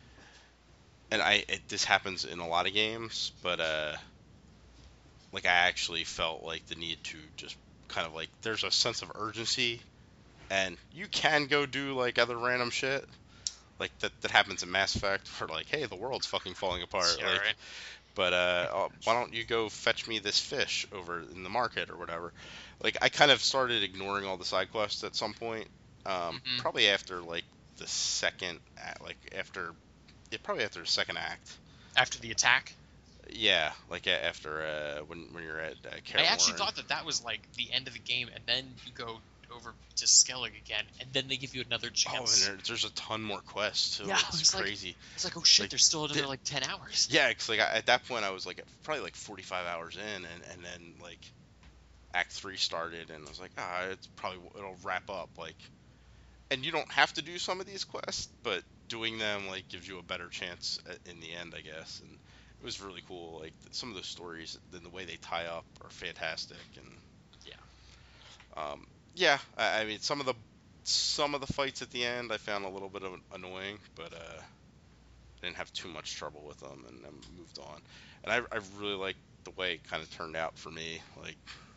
and I it, this happens in a lot of games, but uh, like I actually felt like the need to just kind of like there's a sense of urgency, and you can go do like other random shit, like that that happens in Mass Effect, where like, hey, the world's fucking falling apart, yeah, like, right. but uh, oh, why don't you go fetch me this fish over in the market or whatever? Like I kind of started ignoring all the side quests at some point. Um, Mhm. Probably after like the second, act, like after, yeah, probably after the second act. After the attack, Yeah, like a- after uh, when when you're at uh, I Kaer actually Morhen. thought that that was like the end of the game, and then you go over to Skellig again, and then they give you another Oh, and chance. there, there's a ton more quests too. Yeah, it's it's like- crazy. It's like, oh shit, like, there's still another the- like ten hours. Yeah, cause like I, at that point I was like at probably like forty-five hours in, and, and then like Act Three started, and I was like, ah, it's probably it'll wrap up. Like, and you don't have to do some of these quests, but doing them like gives you a better chance at, in the end, I guess. And it was really cool. Like some of those stories, and the way they tie up are fantastic. And Yeah. um, yeah, I, I mean some of the some of the fights at the end I found a little bit of annoying, but uh, I didn't have too much trouble with them, and then moved on. And I, I really liked the way it kind of turned out for me. Like,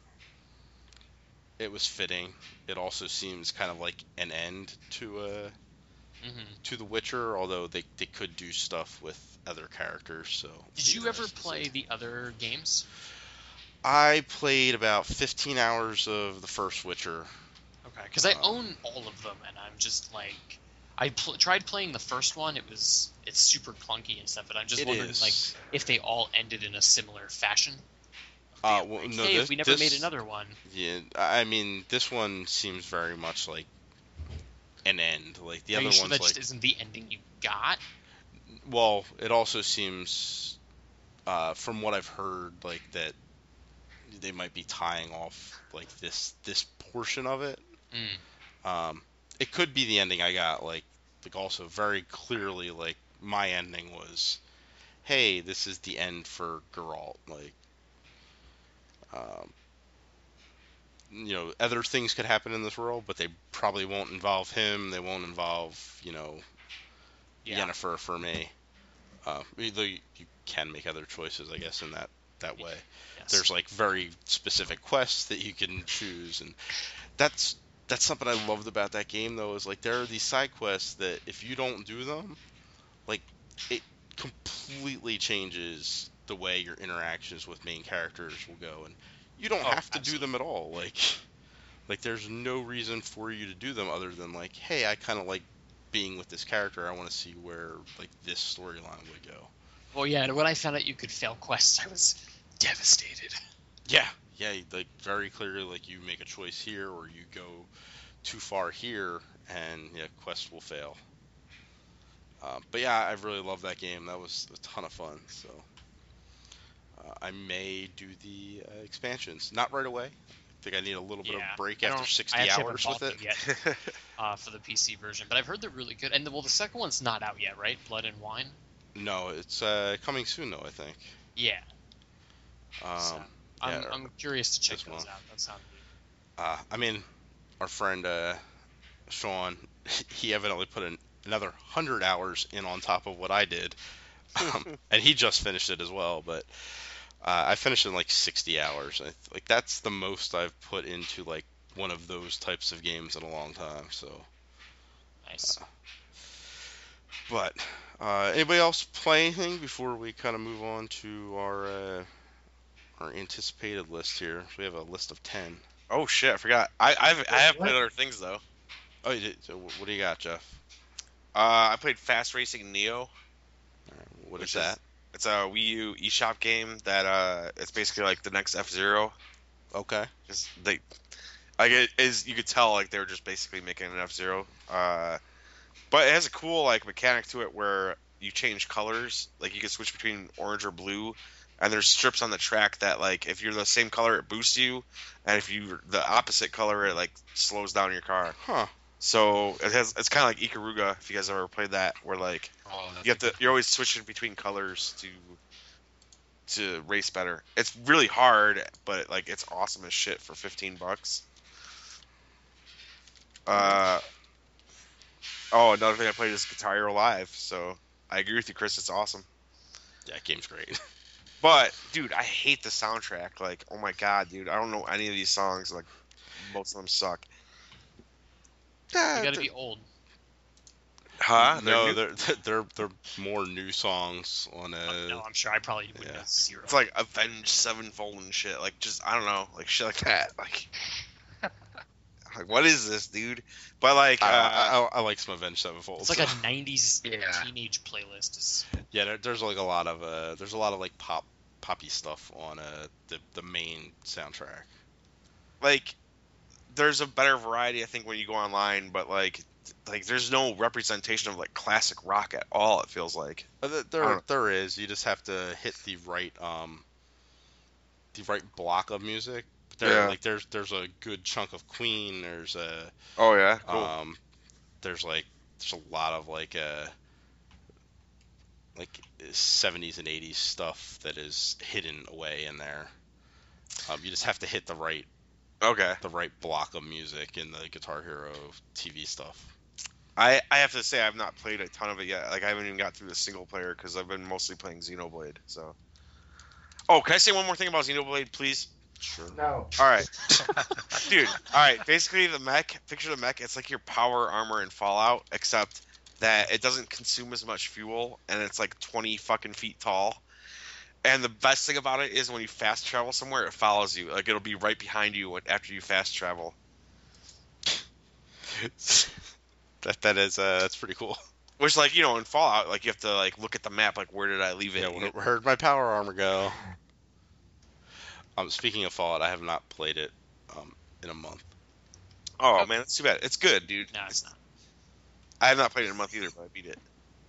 it was fitting. It also seems kind of like an end to uh, hmm to The Witcher, although they, they could do stuff with other characters. So Did it'd you be ever nice to play see. the other games? I played about fifteen hours of the first Witcher. Okay, because I Um, own all of them, and I'm just like, I pl- tried playing the first one. It was it's super clunky and stuff, but I'm just It wondering is. like if they all ended in a similar fashion. Uh, well, Like, no, hey, this, if we never this- made another one. Yeah, I mean, this one seems very much like an end. Like the Are other you sure one's that like, just isn't the ending you got? well, it also seems, uh, from what I've heard, like that they might be tying off like this this portion of it. Mm. Um, it could be the ending I got. Like, like also very clearly, like my ending was, hey, this is the end for Geralt. Like, um, you know, other things could happen in this world, but they probably won't involve him. They won't involve, you know, Yeah. Yennefer for me. Uh, though you, you can make other choices, I guess, in that that way. Yes. There's like very specific quests that you can choose, and that's that's something I loved about that game though, is like there are these side quests that if you don't do them, like it completely changes the way your interactions with main characters will go, and you don't Oh, have to absolutely. do them at all. Like like there's no reason for you to do them other than like, hey, I kind of like being with this character. I want to see where like this storyline would go. Well, yeah. And when I found out you could fail quests, I was devastated. Yeah, yeah, like very clearly, like you make a choice here or you go too far here, and yeah, quest will fail. Um, but yeah, I really love that game. That was a ton of fun. So uh, I may do the uh, expansions, not right away. I think I need a little bit Yeah, of break I after don't- sixty I actually hours haven't with bought it. them yet uh, for the P C version, but I've heard they're really good. And the, well, the second one's not out yet, right? Blood and Wine. No, it's uh, coming soon though, I think. Yeah. Um, so I'm, yeah, I'm curious to check this those month. out. That sounds neat. Uh, I mean, our friend uh, Sean, he evidently put in another hundred hours in on top of what I did, um, and he just finished it as well. But uh, I finished it in like sixty hours. I, like that's the most I've put into like one of those types of games in a long time. So, Nice. but uh, anybody else play anything before we kind of move on to our uh, our anticipated list here? We have a list of ten. Oh shit, I forgot. I I've, I have What? played other things though. Oh, you did. So what do you got, Jeff? Uh, I played Fast Racing Neo. What Which is that? It's a Wii U eShop game that uh, it's basically like the next F Zero. Okay. Just they, like it is. You could tell like they were just basically making an F Zero. Uh, but it has a cool like mechanic to it where you change colors. Like you can switch between orange or blue, and there's strips on the track that like if you're the same color it boosts you, and if you're the opposite color it like slows down your car. Huh. So it has. It's kind of like Ikaruga if you guys ever played that, where like Oh, that's you have to. You're always switching between colors to to race better. It's really hard, but like it's awesome as shit for fifteen bucks. Uh oh, another thing I played is Guitar Hero Live. So I agree with you, Chris. It's awesome. Yeah, that game's great. But dude, I hate the soundtrack. Like, oh my god, dude, I don't know any of these songs. Like, most of them suck. You gotta be old. Huh? They're no, new- they're, they're they're more new songs on a. no, I'm sure I probably would yeah. have zero. It's like Avenged Sevenfold and shit. Like, just I don't know, like shit like that. Like, like what is this, dude? But like, uh, I, I, I like some Avenged Sevenfold. it's like a nineties Yeah. teenage playlist. Is yeah. There, there's like a lot of uh, there's a lot of like pop poppy stuff on uh the the main soundtrack. like there's a better variety, I think, when you go online, but like like there's no representation of like classic rock at all. It feels like. Uh, th- I There, don't- there is. You just have to hit the right, um, the right block of music. There, Yeah. like there's there's a good chunk of Queen. There's a, Oh yeah, cool. um, there's like there's a lot of like uh, like seventies and eighties stuff that is hidden away in there. Um, you just have to hit the right Okay. the right block of music in the Guitar Hero T V stuff. I, I have to say I've not played a ton of it yet. Like I haven't even got through the single player because I've been mostly playing Xenoblade. So. Oh, can I say one more thing about Xenoblade, please? Sure. No. All right, dude. All right. Basically, the mech. Picture the mech. It's like your power armor in Fallout, except that it doesn't consume as much fuel, and it's like twenty fucking feet tall. And the best thing about it is when you fast travel somewhere, it follows you. Like it'll be right behind you when- after you fast travel. that that is uh, that's pretty cool. Which, like, you know, in Fallout, like you have to like look at the map, like where did I leave it? Yeah, And where, it- where'd my power armor go? Um, speaking of Fallout, I have not played it um, in a month. oh man, that's too bad. It's good, dude. No, it's not. I have not played it in a month either, but I beat it.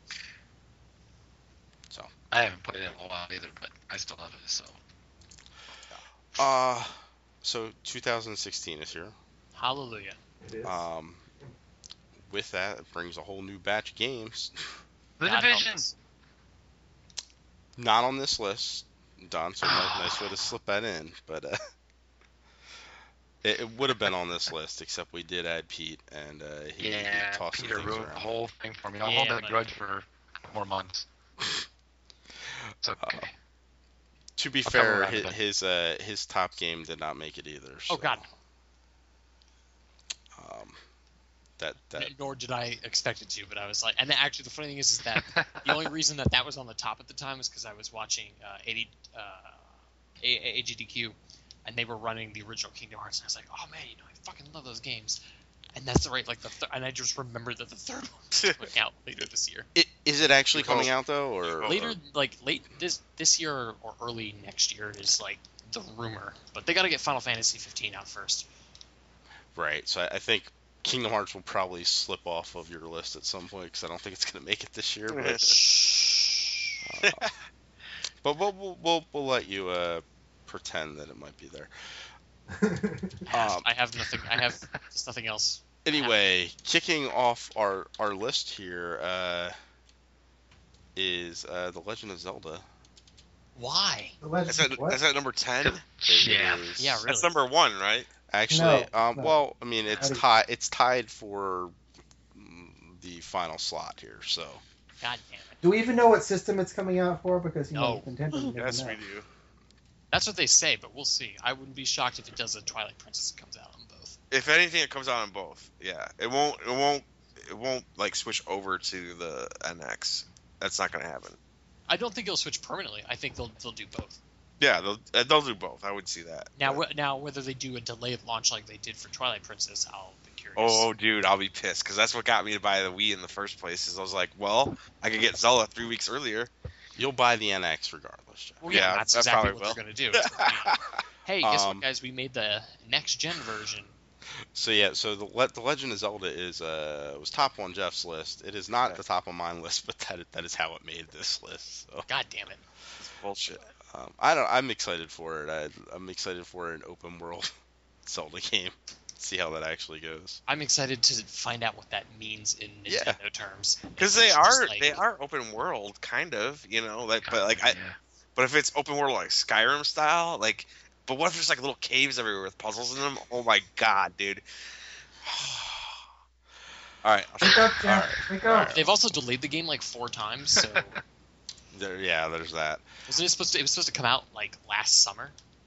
I haven't played it in a while either, but I still love it. So Uh, so two thousand sixteen is here. Hallelujah. It is. Um, with that, it brings a whole new batch of games. the God help division. us. Not on this list, Don. So nice, nice way to slip that in, but uh, it, it would have been on this list, except we did add Pete, and uh, he, Yeah, he tossed some Peter things ruined around. the whole thing for me. I'll Yeah, hold that but- grudge for a couple more months. It's okay. Uh, To be I'll come fair, around his to that. his, uh, his top game did not make it either. Oh so, God. Um, that that N- Nor did I expect it to, but I was like, and actually the funny thing is, is that the only reason that that was on the top at the time is because I was watching uh, eighty, uh, A- A G D Q, and they were running the original Kingdom Hearts, and I was like, oh man, you know, I fucking love those games. And that's the right, like the, th- and I just remembered that the third one's coming out later this year. I, is it actually You coming hope. out though, or Oh, Later, uh, like late this this year or early next year is like the rumor, but they got to get Final Fantasy fifteen out first. right? So I, I think Kingdom Hearts will probably slip off of your list at some point because I don't think it's gonna make it this year. But uh, but we'll, we'll we'll we'll let you uh, pretend that it might be there. Um, I have nothing. I have just nothing else. Anyway, kicking off our, our list here uh, is uh, The Legend of Zelda. Why? The Legend That's at, what? that's at number ten. It Yeah. is- Yeah, really. That's number one, right? Actually, No, um, no. well, I mean, it's How do you- tied. It's tied for mm, the final slot here. So God damn it. Do we even know what system it's coming out for? Because you know, No. Nintendo you never Yes, know. we do. That's what they say, but we'll see. I wouldn't be shocked if it does a Twilight Princess that comes out on both. If anything, it comes out on both. Yeah, it won't. It won't. It won't like switch over to the N X. That's not gonna happen. I don't think it'll switch permanently. I think they'll they'll do both. Yeah, they'll uh, they'll do both. I would see that. Now, But- wh- now whether they do a delayed launch like they did for Twilight Princess, I'll be curious. oh, dude, I'll be pissed because that's what got me to buy the Wii in the first place. Is I was like, well, I could get Zelda three weeks earlier. you'll buy the N X regardless, Jeff. Well, yeah, yeah, that's I exactly probably what they're will. going to do. It's gonna be, hey, guess Um, what, guys? We made the next gen version. So yeah, so the Le- the Legend of Zelda is uh was top on Jeff's list. It is not Okay. the top on my list, but that that is how it made this list. So God damn it! Bullshit. um, I don't. I'm excited for it. I, I'm excited for an open world Zelda game. See how that actually goes. I'm excited to find out what that means in Yeah. Nintendo terms. Because they It's are just like- they are open world, kind of, you know. Like, but like I, Yeah. but if it's open world like Skyrim style, like, but what if there's like little caves everywhere with puzzles in them? Oh my god, dude. All right, I'll Wake shut- up, Jeff. Wake up. They've also delayed the game like four times. So There, yeah, there's that. wasn't it supposed to? It was supposed to come out like last summer.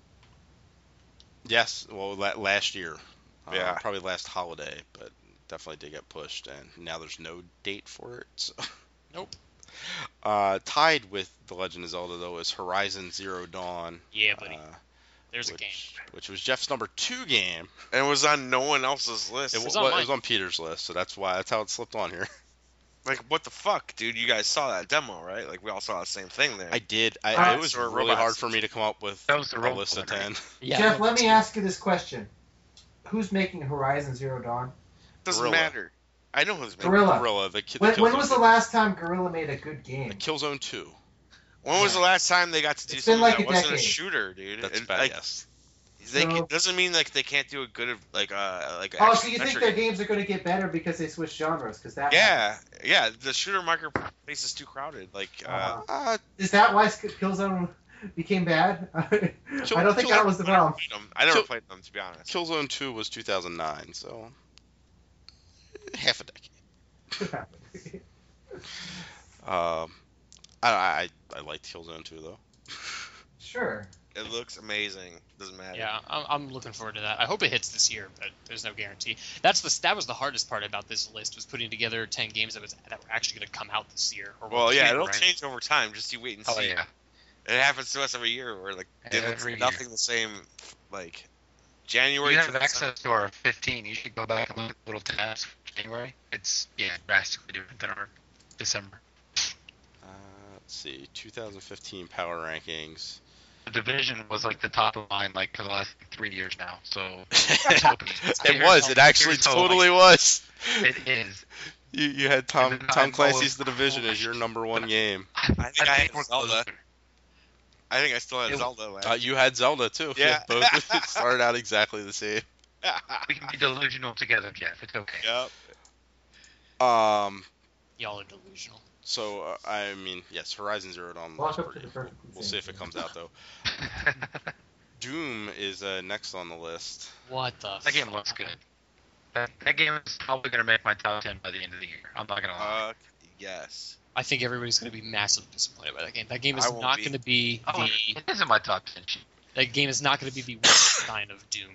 Yes, well, la- last year. Uh, Yeah. Probably last holiday, but definitely did get pushed, and now there's no date for it. So. Nope. Uh, tied with The Legend of Zelda, though, is Horizon Zero Dawn. Yeah, buddy. uh, There's a which, game. which was Jeff's number two game. and it was on no one else's list. It, was was on on, it mine. was on Peter's list, so that's why that's how it slipped on here. Like, what the fuck, dude? You guys saw that demo, right? Like, we all saw the same thing there. I did. I, Uh, it was or really robots. hard for me to come up with That was the a robot list of one, right? ten. Yeah. Jeff, no, let me ask you this question. who's making Horizon Zero Dawn? Doesn't Gorilla. matter. I know who's making. Gorilla. Gorilla. The, ki- the When, when Killzone was the did- last time Gorilla made a good game? The Killzone two. When was the last time they got to do It's been something like that a wasn't a decade. shooter, dude? That's And, bad. like, Yes. They So- can, doesn't mean like they can't do a good like uh like. Oh, action so you think adventure their game. games are going to get better because they switch genres? Because that Yeah, yeah. The shooter marketplace is too crowded. Like, uh, Uh-huh. Uh, Is that why Killzone became bad? I don't think that was the I never problem. played them. I never Kill- played them to be honest. Killzone two was two thousand nine, so half a decade. Um, I I I liked Killzone two though. Sure. It looks amazing. Doesn't matter. Yeah, I'm, I'm looking forward to that. I hope it hits this year, but there's no guarantee. That's the that was the hardest part about this list, was putting together ten games that was that were actually going to come out this year. Or Well, yeah, were it'll right? change over time. Just you wait and Oh see. yeah. It happens to us every year. Where like it looks Every year. nothing the same. Like January. You have two thousand access to our fifteen. You should go back and look at the little tabs for January. It's yeah, drastically different than our December. Uh, let's see, two thousand fifteen power rankings. The division was like the top of mine like for the last three years now. So It was. It actually Here's how, totally was. It is. You you had Tom And then Tom I'm Clancy's all- The Division as your number one game. I think I, had we're Zelda. closer. I think I still had It- Zelda. Last Uh, you had Zelda too. Yeah. both started out exactly the same. We can be delusional together, Jeff. It's okay. Yep. Um. Y'all are delusional. So uh, I mean, yes, Horizon Zero Dawn. Walk looks up to pretty the good. perfect We'll see if it comes out though. Doom is uh, next on the list. What the? That game looks good. That, that game is probably going to make my top ten by the end of the year. I'm not going to lie. Uh, yes. I think everybody's going to be massively disappointed by that game. That game is I won't not be. going to be oh, the it is in my top ten. that game is not going to be the Wolfenstein of Doom.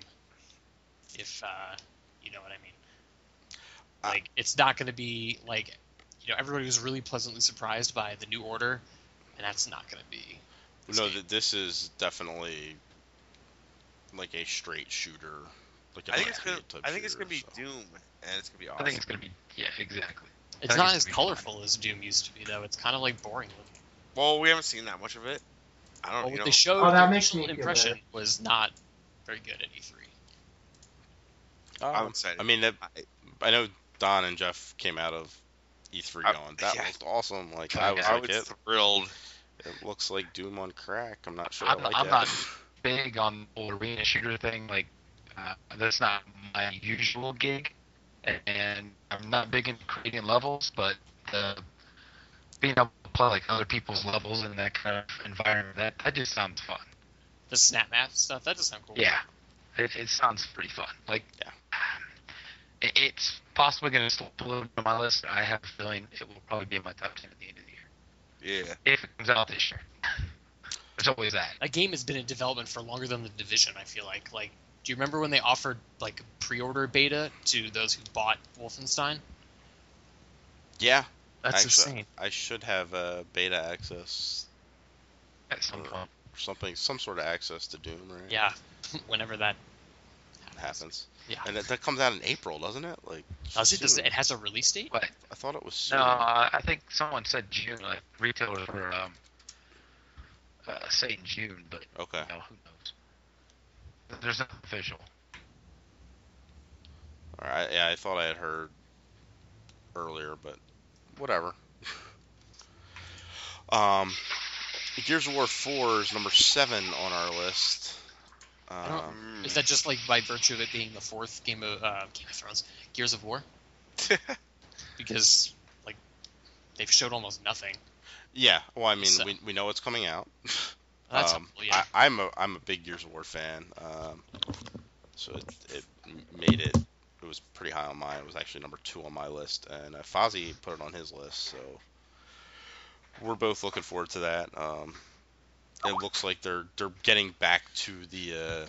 If uh, you know what I mean. Uh, Like, it's not going to be like, you know, everybody was really pleasantly surprised by the New Order, and that's not going to be. this No, game. th- this is definitely like a straight shooter. Like a I think it's gonna. type I think it's shooter, gonna be so. Doom, and it's gonna be I awesome. think it's going to be, yeah, exactly. It's I think not it's as gonna be fun. colorful as Doom used to be, though. It's kind of like boring looking. Well, we haven't seen that much of it. I don't. Well, you what know. they showed, Oh, that the makes initial me feel impression better. was not very good at E three. I'm Um, excited. I mean, that, I- I know Don and Jeff came out of E three I- going, that yeah. looked awesome. Like Oh, I was yeah. I like, was it, thrilled. it looks like Doom on crack. I'm not sure. I'm, I like I'm that. not big on the whole arena shooter thing. Like, uh, that's not my usual gig, and I'm not big in creating levels. But uh, being able to play like other people's levels in that kind of environment, that that just sounds fun. The snap map stuff, that does sound cool. Yeah, it, it sounds pretty fun. Like, Yeah. it, it's possibly going to slip a little bit on my list. I have a feeling it will probably be in my top ten at the end of the year Yeah. if it comes out this year. There's always that. That game has been in development for longer than the Division, I feel like. Like, do you remember when they offered like pre-order beta to those who bought Wolfenstein? Yeah, That's actually, insane. I should have uh, beta access At some point. or something, some sort of access to Doom, right? Yeah, whenever that happens. Yeah. And that, that comes out in April, doesn't it? Like, Does it? Does soon. it? It has a release date? But I thought it was soon. no, uh, I think someone said June. Like retailers were um, uh, saying June, but Okay. you know, who knows? There's nothing official. All right. Yeah, I thought I had heard earlier, but whatever. um, Gears of War four is number seven on our list. I don't- Um, Is that just like by virtue of it being the fourth game of uh, Game of Thrones, Gears of War? Because like they've showed almost nothing. yeah. Well, I mean, So- we we know it's coming out. That's um, helpful, yeah. I, I'm a I'm a big Gears of War fan. Um, so it, it made it. It was pretty high on mine. It was actually number two on my list, and uh, Fozzie put it on his list. So we're both looking forward to that. Um, it looks like they're they're getting back to the uh,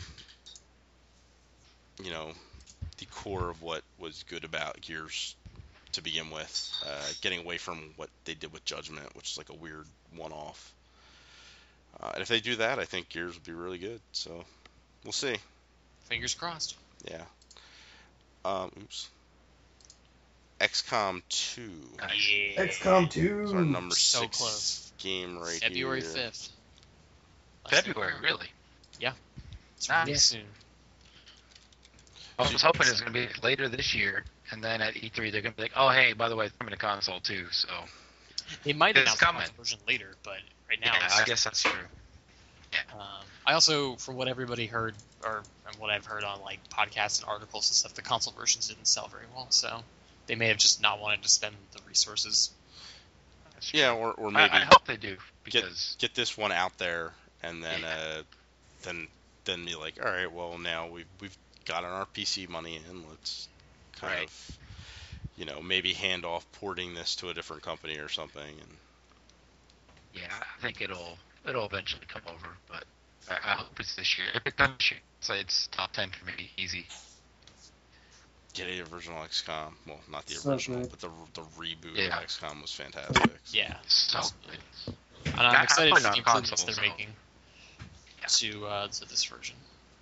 you know the core of what was good about Gears to begin with, uh, getting away from what they did with Judgment, which is like a weird one-off. Uh, and if they do that, I think Gears would be really good. So we'll see. Fingers crossed. Yeah. Um, oops. X COM two Nice. Yeah. X COM is our two. number So six close. game right February here. fifth. February, really? It's Ah. really Yeah. soon. I was hoping it was going to be later this year, and then at E three they're going to be like, oh, hey, by the way, it's coming to console too. So They might It's announce the coming. console version later, but right now, yeah, it's, I guess that's true. um, I also, from what everybody heard, or from what I've heard on like podcasts and articles and stuff, the console versions didn't sell very well, so they may have just not wanted to spend the resources. That's true. Yeah, or, or I, maybe I hope they do because get this one out there, and then Yeah. uh, then then be like, all right, well now we've we've gotten our P C money in, let's kind Right. of, you know, maybe hand off porting this to a different company or something, and yeah, I think it'll it'll eventually come over, but I, I hope it's this year. If it comes this year, so it's top ten for me, easy. get a original X COM. Well, not the So original, good. but the the reboot Yeah. of X COM was fantastic. Yeah, So and I- I'm I excited played for on the improvements console, they're so- making Yeah. to uh, to this version.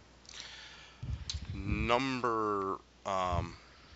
Number um,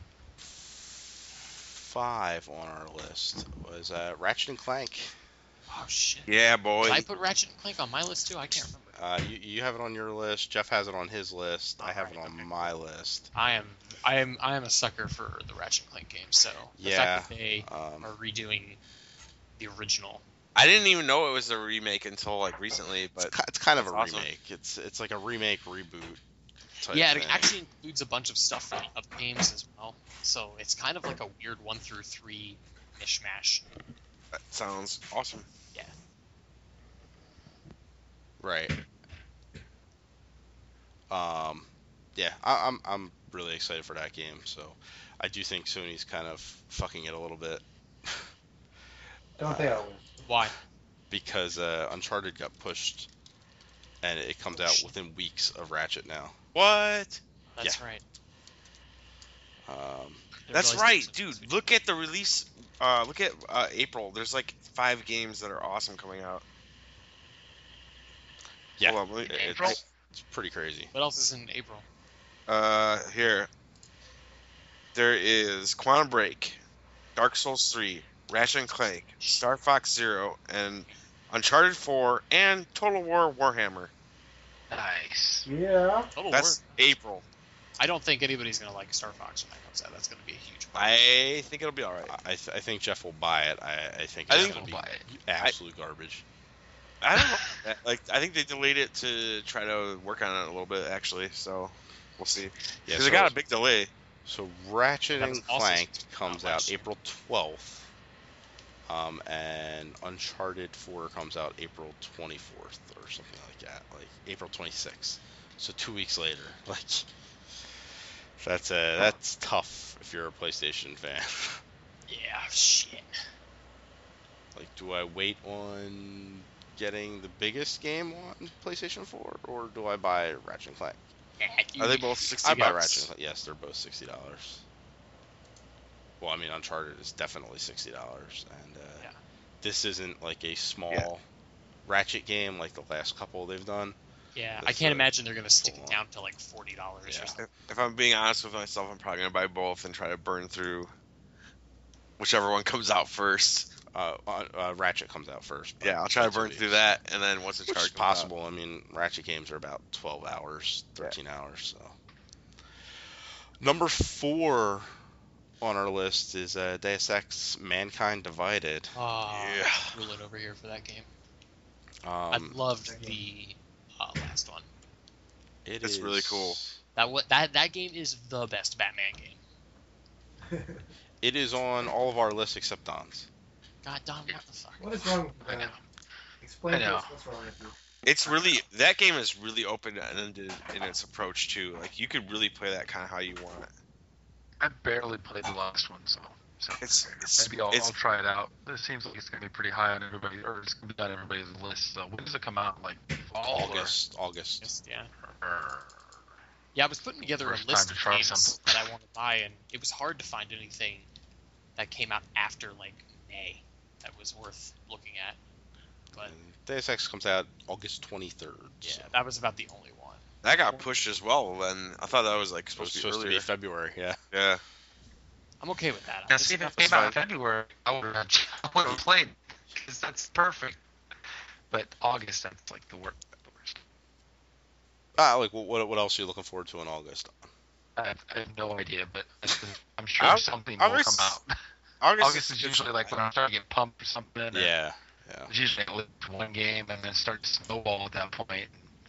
five on our list was uh, Ratchet and Clank. Oh shit! Yeah, boy. Did I put Ratchet and Clank on my list too? I can't remember. Uh, you, you have it on your list. Jeff has it on his list. I have it Alright, on okay, my list. I am I am I am a sucker for the Ratchet and Clank games, so the Yeah, fact that they Um, are redoing the original. I didn't even know it was a remake until like recently, it's, but ki- it's kind of a that's awesome. remake. It's it's like a remake reboot. Type Yeah, it thing. actually includes a bunch of stuff from other games as well. So it's kind of like a weird one through three mishmash. that sounds awesome. Right. Um, yeah, I, I'm I'm really excited for that game. So, I do think Sony's kind of fucking it a little bit Don't they always? Why? because uh, Uncharted got pushed, and it comes out within weeks of Ratchet now. What? That's right. Um, Didn't That's realize right, there was a- dude. Look at the release. Uh, look at uh, April. There's like five games that are awesome coming out. yeah, Hold on, let me- In it's, April? it's pretty crazy. What else is in April? Uh, here. There is Quantum Break, Dark Souls three, Ratchet and Clank, Star Fox Zero, and Uncharted four, and Total War Warhammer. Nice. Yeah. Total That's War. April. I don't think anybody's gonna like Star Fox when that comes out. That's gonna be a huge. Part. I think it'll be all right. I th- I think Jeff will buy it. I I think I it's think gonna I'll be buy it. absolute garbage. I don't know. Like, I think they delayed it to try to work on it a little bit, actually. So we'll see. Yeah, Because so, they got a big delay. so Ratchet That and was also Clank supposed to be comes out out last year. April twelfth, um, and Uncharted four comes out April twenty-fourth or something like that, like April twenty-sixth. So two weeks later, like that's uh, that's tough if you're a PlayStation fan. Yeah. Shit. Like, do I wait on getting the biggest game on PlayStation four, or do I buy Ratchet and Clank? Are they both sixty I buy bucks? Ratchet and Clank. Yes, they're both sixty dollars. Well, I mean, Uncharted is definitely sixty dollars, and uh, Yeah. this isn't like a small Yeah. Ratchet game like the last couple they've done. Yeah, I That's, can't uh, imagine they're gonna stick cool. it down to like forty dollars Yeah. or something. If, if I'm being honest with myself, I'm probably gonna buy both and try to burn through whichever one comes out first. Uh, uh, uh, Ratchet comes out first. but Yeah, I'll try to in two burn through weeks. that, and then once the Which charge is comes out- possible. I mean, Ratchet games are about twelve hours, thirteen hours. So, number four on our list is uh, Deus Ex: Mankind Divided. Oh, Yeah. ruling over here for that game. I Um, loved the uh, last one. it It's is- really cool. That wa- that that game is the best Batman game. It is on all of our lists except Don's. God, Don, what the fuck? What is wrong? I Uh, know. explain I to know. us what's wrong with you. It's really that game is really open ended in its approach too. Like you could really play that kind of how you want. I barely played the last one, so, so It's, it's maybe I'll, it's I'll try it out. It seems like it's gonna be pretty high on everybody, or it's gonna be on everybody's list. So when does it come out? Like fall August, August. Just, yeah. Or, Yeah, I was putting together First a list time to of try games something. that I want to buy, and it was hard to find anything that came out after like May that was worth looking at. But And Deus Ex comes out August twenty-third. yeah, so that was about the only one. that got pushed as well. Then I thought that was like it was supposed to be supposed to earlier. be February. Yeah. Yeah, I'm okay with that. now, This see if it stuff came is out in fun. February, I would have, I would have played because that's perfect. But August, that's like the worst. The worst. Ah, like what what what else are you looking forward to in August? I have, I have no idea, but I'm sure August- something will August- come out. August, August is usually like when I'm starting to get pumped or something. or Yeah, yeah. It's usually only one game and then start to snowball at that point.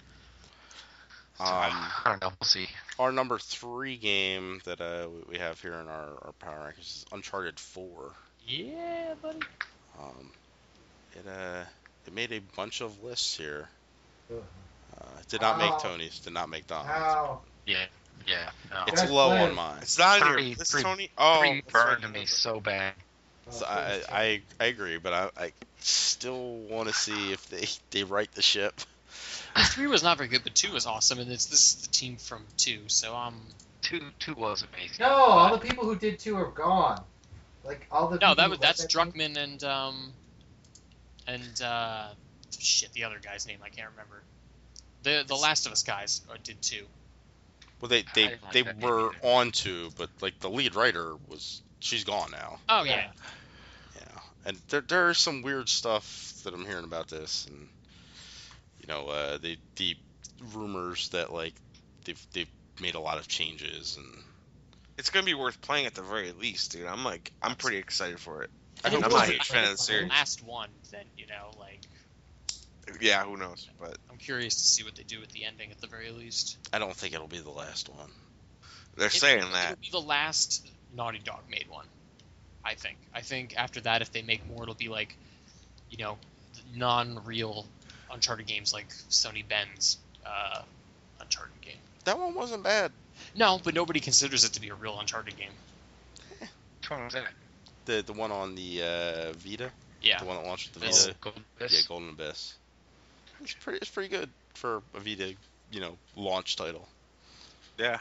So, Um, I don't know. We'll see. Our number three game that uh, we- we have here in our, our power rankings is Uncharted four. Yeah, buddy. Um, it uh, it made a bunch of lists here. Ugh. Uh, it did not make Wow. Tony's. Did not make Donald's. How? Yeah, yeah. No. It's That's low fine. on mine. It's not in Three- your list, three- Tony. Oh, Three that's burned right. me so bad. So I, I I agree, but I, I still want to see if they, they right the ship. Three was not very good, but two was awesome, and it's this is the team from two, so um. Two, two was amazing. No, all the people who did two are gone. Like all the No, people that who was left that's that team- Druckmann and um, and uh, shit, the other guy's name I can't remember. The the Last of Us guys uh, did two. Well, they I they, didn't like they that game were either. on to, but like the lead writer was she's gone now. Oh Yeah. yeah. Yeah, and there there's some weird stuff that I'm hearing about this, and you know, uh, the the rumors that like they've they've made a lot of changes, and It's gonna be worth playing at the very least, dude. I'm like, I'm pretty excited for it. And hope if I'm it not a was huge the fan of the series. last one, then you know, like Yeah, who knows? But I'm curious to see what they do with the ending at the very least. I don't think it'll be the last one. they're It- saying It'll that. be the last Naughty Dog made one. I think. I think after that, if they make more, it'll be like, you know, non-real Uncharted games like Sony Ben's uh, Uncharted game. That one wasn't bad. No, but nobody considers it to be a real Uncharted game. Which one was that? The the one on the uh, Vita, Yeah. the one that launched with the It's- Vita. Golden Yeah, Abyss? Golden Abyss. It's pretty it's pretty good for a Vita, you know, launch title. Yeah.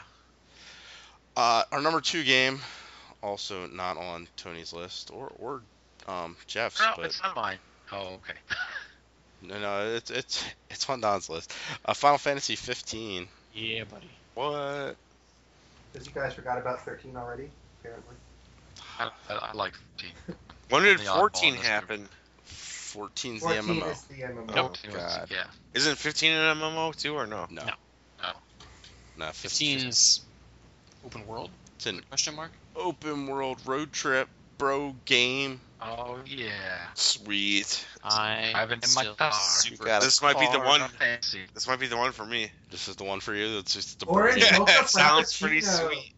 Uh, our number two game, also not on Tony's list or or um, Jeff's, No, but it's not mine. Oh, okay. no, no, it's it's it's on Don's list. Uh, Final Fantasy fifteen. Yeah, buddy. What? Because you guys forgot about thirteen already, apparently. I, I, I like fifteen. When did The oddball fourteen in this happen? fourteen's the fourteen M M O. is the M M O. Oh, fourteen was- God. Yeah. Isn't fifteen an M M O too, or no? No, No. No. no, fifteen. fifteen's open world? It's an Question mark. open world road trip, bro game. Oh, yeah. Sweet. I I have it in my still car. super You got This might be the car. one. Fancy. This might be the one for me. This is the one for you. It's just the Orange bro game. Mocha It sounds pretty Frappuccino. sweet.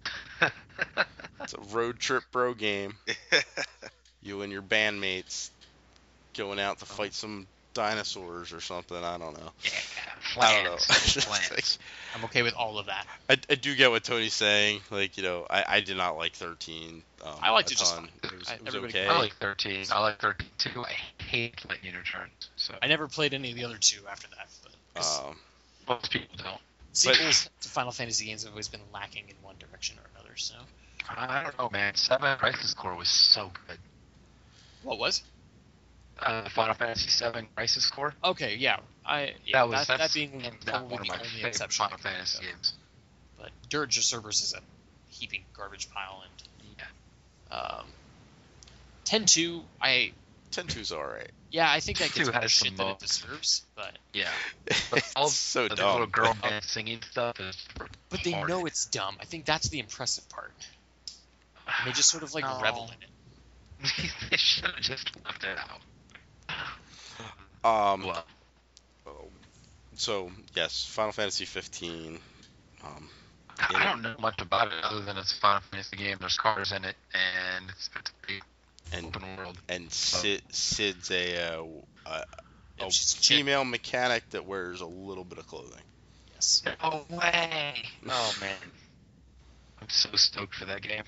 It's a road trip, bro game. You and your bandmates going out to fight some dinosaurs or something. I don't know. Yeah. I don't know. Plants. Plants. I'm okay with all of that. I, I do get what Tony's saying. Like, you know, I, I did not like thirteen. Um, I liked a it just ton. fine. It was, I- it was everybody- okay. I like thirteen. I like thirteen too. I hate Lightning Returns. So I never played any of the other two after that. But 'cause Um, most people don't. sequels to Final Fantasy games have always been lacking in one direction or another. So I don't know, man. Seven Crisis Core was so good. what was? Uh, Final Fantasy seven Crisis Core. Okay, yeah, I yeah, That was that, that that's being hands probably down one of the my only favorite exception. I Final can think Fantasy of. games. But Dirge of Cerberus is a heaping garbage pile, Yeah. and um, ten two, I ten two's alright. yeah, I think that two gets more has some shit than it moments. deserves. But Yeah. It's all so the dumb. little girl band singing stuff is. but they retarded. know it's dumb. I think that's the impressive part. And they just sort of like No. revel in it. They should have just left it out. Um, Well, so yes, Final Fantasy fifteen. Um, I I don't know much about it other than it's a Final Fantasy game. There's cars in it, and it's, it's a big and open world. and Sid, Sid's a, uh, a, Yeah, a she's a chick. female mechanic that wears a little bit of clothing. Yes. No way! Oh man, I'm so stoked for that game.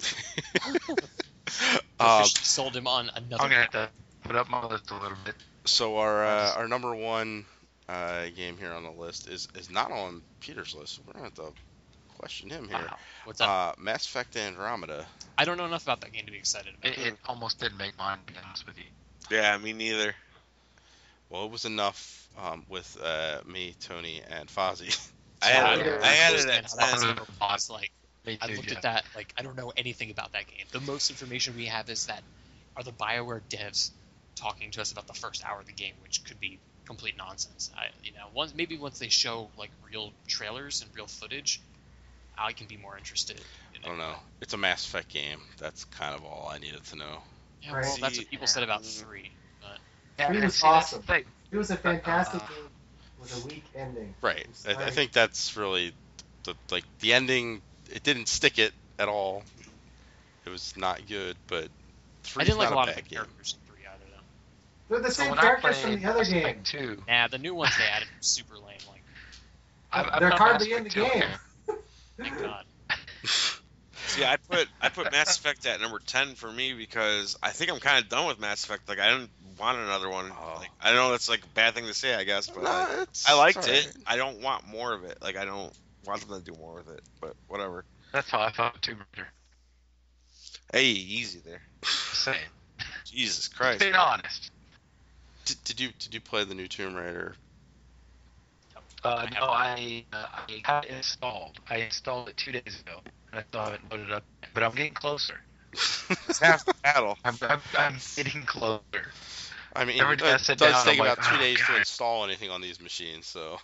um, She sold him on another. I'm gonna have to put up my list a little bit. so our uh, our number one uh, game here on the list is, is not on Peter's list. So we're gonna have to question him here. Wow. What's that? Uh, Mass Effect Andromeda. I don't know enough about that game to be excited about. It, it almost didn't make mine, to be honest with you. Yeah, me neither. Well, it was enough um, with uh, me, Tony, and Fozzie. I had Yeah. it. I had it understand at how that's ten. ever boss, like Me I too, looked Jeff. at that, like I don't know anything about that game. The most information we have is that are the BioWare devs talking to us about the first hour of the game, which could be complete nonsense. I, you know, once maybe once they show like real trailers and real footage, I can be more interested in it. I don't know. It's a Mass Effect game. That's kind of all I needed to know. Yeah, Right. well, that's what people said about See- three. But Yeah, Three and was see, that's awesome. the thing. It was a fantastic Uh, game with a weak ending. Right. I'm I, I sorry. think that's really the like the ending. It didn't stick it at all. It was not good, but I three's didn't like not a lot a of the bad game. characters in three either, though. They're the So same when I characters from played the other Mass game. Effect two, Nah, the new ones they added were super lame. Like, I've- I've They're done hardly Mass in the Effect two. game. thank God. See, I put I put Mass Effect at number ten for me because I think I'm kind of done with Mass Effect. Like I didn't want another one. Oh. Like, I know that's like a bad thing to say, I guess, but No, like, it's- I liked it's it. alright. I don't want more of it. Like I don't want them to do more with it. But whatever. That's how I thought of Tomb Raider. Hey, easy there. Just saying. Jesus Christ. Being honest. Did, did you did you play the new Tomb Raider? Uh, I no, I uh, I had it installed. I installed it two days ago, and I still haven't loaded up. But I'm getting closer. It's half the battle. I'm I'm, I'm getting closer. I mean, Every it, time I it sit does down, take I'm about like, two "Oh, days to God." install anything on these machines. So,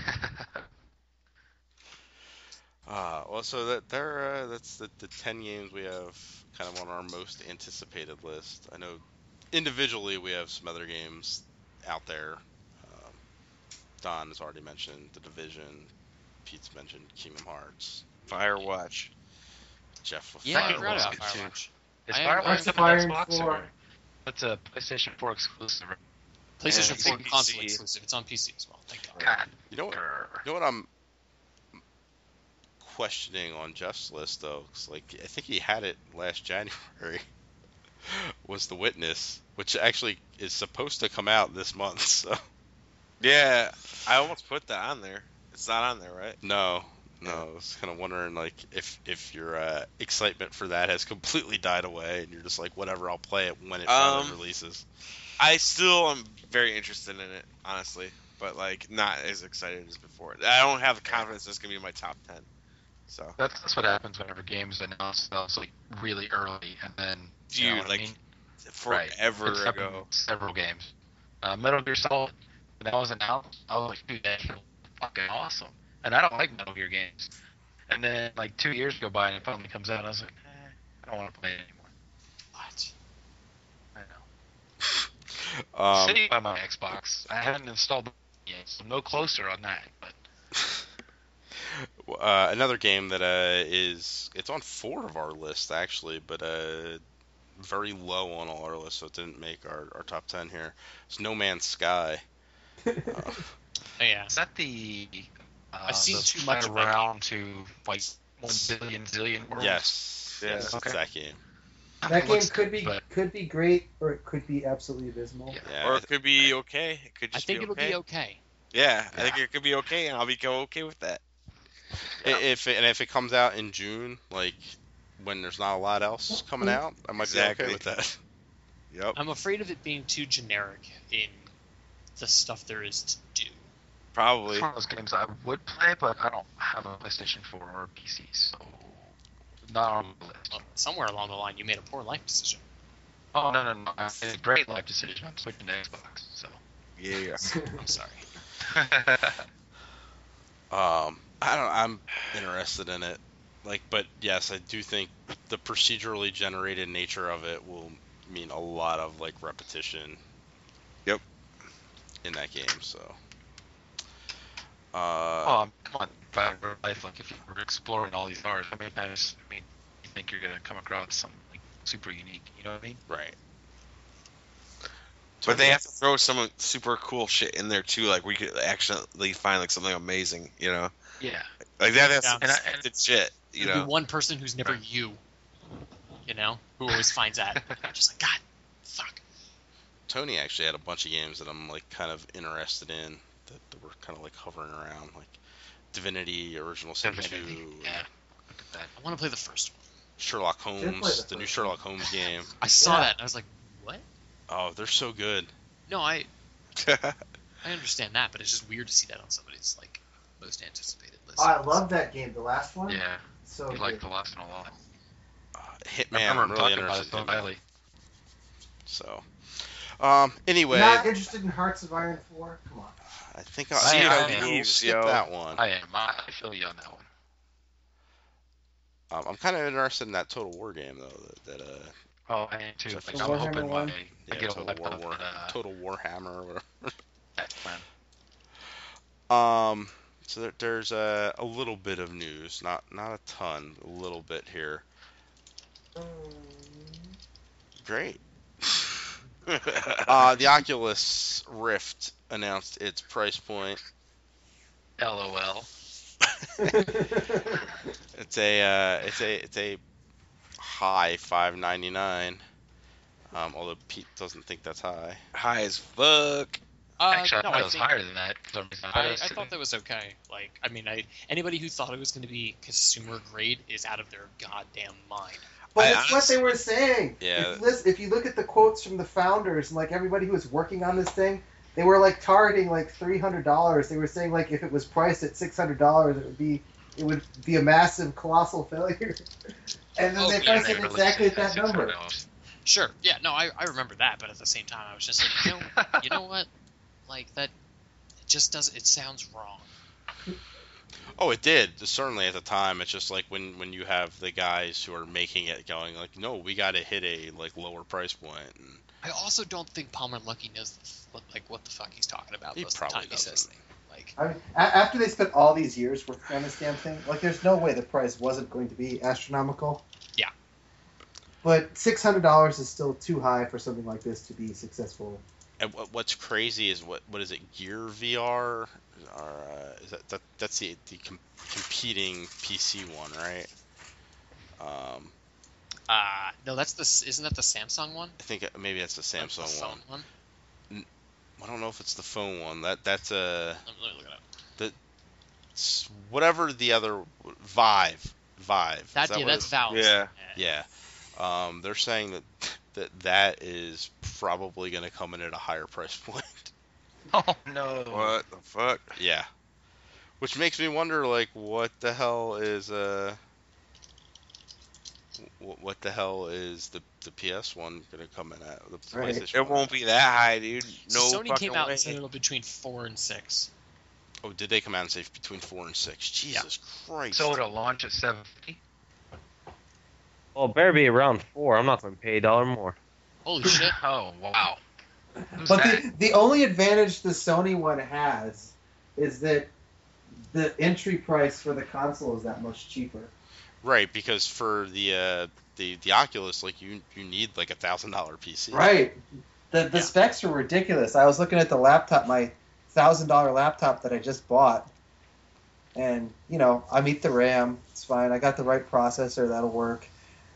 uh, well, so that there, uh, that's the, the ten games we have kind of on our most anticipated list. I know individually we have some other games out there. Um, Don has already mentioned The Division. Pete's mentioned Kingdom Hearts. Firewatch. Jeff was Yeah, I Fire forgot was about good, too. Firewatch. Is I am- Firewatch What's the coming to Fire Xbox for? or that's a PlayStation four exclusive? PlayStation Yeah, four P C. console exclusive. It's on P C as well. Thank God. God. You know what? You know what I'm questioning on Jeff's list though? 'Cause, like I think he had it last January. Was The Witness, which actually is supposed to come out this month. So Yeah, I almost put that on there. It's not on there, right? no, no. I was kind of wondering like if if your uh, excitement for that has completely died away and you're just like whatever, I'll play it when it finally Um, releases. I still am very interested in it, honestly, but like not as excited as before. I don't have the confidence it's gonna be in my top ten. So, That's that's what happens whenever games announce themselves like really early, and then you know dude, what like I mean? forever It's happened ago. in several games. Uh, Metal Gear Solid, when that was announced, I was like, dude, that's fucking awesome. And I don't like Metal Gear games. And then like two years go by and it finally comes out, and I was like, eh, I don't want to play it anymore. What? I know. Um, Sitting by my Xbox, I haven't installed it yet, so I'm no closer on that. But uh, another game that uh, is it's on four of our list actually, but uh, very low on all our lists, so it didn't make our, our top ten here. It's No Man's Sky. Uh, Oh, yeah. is that the? Uh, I've seen the too much fly of that around to like one billion zillion worlds? yes, Yeah. yes, Okay. it's that game. That It game looks could good, be but- could be great or it could be absolutely abysmal. Yeah. Yeah, Or it could be okay. It could I just think be it'll okay. be okay. Yeah, I think Yeah. it could be okay, and I'll be go okay with that. I- If it, and if it comes out in June, like when there's not a lot else coming out, I might Exactly. be okay with that. Yep. I'm afraid of it being too generic in the stuff there is to do. Probably. It's one of those games I would play, but I don't have a PlayStation four or a P C, so not on the list. Well, somewhere along the line, you made a poor life decision. Oh no no no! I made a great life decision. I'm switching to Xbox, so. Yeah. I'm sorry. Um, I don't. I'm interested in it. Like, but yes, I do think the procedurally generated nature of it will mean a lot of like repetition. Yep. In that game, so. Oh, Uh, um, come on, about real life. Like if you were exploring all these stars, how many times? I mean, you think you're gonna come across something like super unique? You know what I mean? right. But they have to throw some super cool shit in there too, like we could actually find like something amazing, you know? Yeah. Like that has Yeah. some And I- scripted shit, you There'll know? be one person who's never you, you know, who always finds that. You're just like, God, fuck. Tony actually had a bunch of games that I'm like kind of interested in that, that were kind of like hovering around, like Divinity, Original Sin Divinity, two, yeah. Look at that. I want to play the first one. Sherlock play Holmes, the the new first Sherlock Holmes game. I saw Yeah. that and I was like, what? Oh, they're so good. No, I I understand that, but it's just weird to see that on somebody's like most anticipated list. Oh, I love that game. The last one. Yeah. So You good. like the last one a lot. Uh, I Hitman, remember I'm really talking about it interested so in. highly. So, um, anyway, Not interested in Hearts of Iron four? Come on. I think I'll, I I am, I'll I am. we'll skip Yo. that one. I am. I I feel you on that one. Um, I'm kind of interested in that Total War game though. That, that uh, Oh, I am too. Jeff Like, is I'm Warhammer hoping one? my yeah, I get a Total War, laptop War and, uh, Total Warhammer or whatever. that plan. Um, so there, there's a, a little bit of news, not not a ton, a little bit here. Great. Uh, the Oculus Rift announced its price point. LOL. It's a uh, it's a it's a high five ninety-nine. Um, although Pete doesn't think that's high. High as fuck. Uh, Actually, I no, thought I it was think, higher than that. For some reason. I, it I was- thought that was okay. Like, I mean, I anybody who thought it was going to be consumer grade is out of their goddamn mind. But I it's what honestly- they were saying. Yeah. If you, listen, if you look at the quotes from the founders and like everybody who was working on this thing, they were like targeting like three hundred dollars. They were saying like if it was priced at six hundred dollars, it would be it would be a massive, colossal failure. And then Oh, they yeah, priced it released exactly it at that number. six hundred dollars. Sure, yeah, no, I, I remember that, but at the same time, I was just like, you know, you know what, like that, it just does, it sounds wrong. Oh, it did. Certainly at the time. It's just like when, when you have the guys who are making it going like, no, we got to hit a like lower price point. And I also don't think Palmer Luckey knows the, f- what, like what the fuck he's talking about He most of the probably time he says doesn't. things. Like, I mean, a- after they spent all these years working on this damn thing, like there's no way the price wasn't going to be astronomical. Yeah. But six hundred dollars is still too high for something like this to be successful. And what, what's crazy is what what is it? Gear V R, or uh, is that, that that's the the com- competing P C one, right? Um, uh, no, that's the, s- isn't that the Samsung one? I think maybe that's the Like the Samsung phone one. one? I don't know if it's the phone one. That that's a Let me, let me look it up. s- whatever the other Vive Vive. Is That, that yeah, what that's it's- Valve. Yeah. Yeah. Um, they're saying that that that is probably going to come in at a higher price point. Oh no. What the fuck? Yeah. Which makes me wonder, like, what the hell is uh, wh- what the hell is the the P S one going to come in at? The Right. PlayStation It one? won't be that high, dude. No So Sony fucking came out way. and said it'll be between four and six. Oh, did they come out and say between four and six? Jesus Christ! So it'll launch at seven fifty. Well, it better be around four. I'm not going to pay a dollar more. Holy shit! Oh wow. Who's But that? the, the only advantage the Sony one has is that the entry price for the console is that much cheaper. Right, because for the uh, the the Oculus, like you you need like a thousand dollar P C. Right. The the Yeah. specs are ridiculous. I was looking at the laptop, my thousand dollar laptop that I just bought, and you know I meet the RAM. It's fine. I got the right processor. That'll work.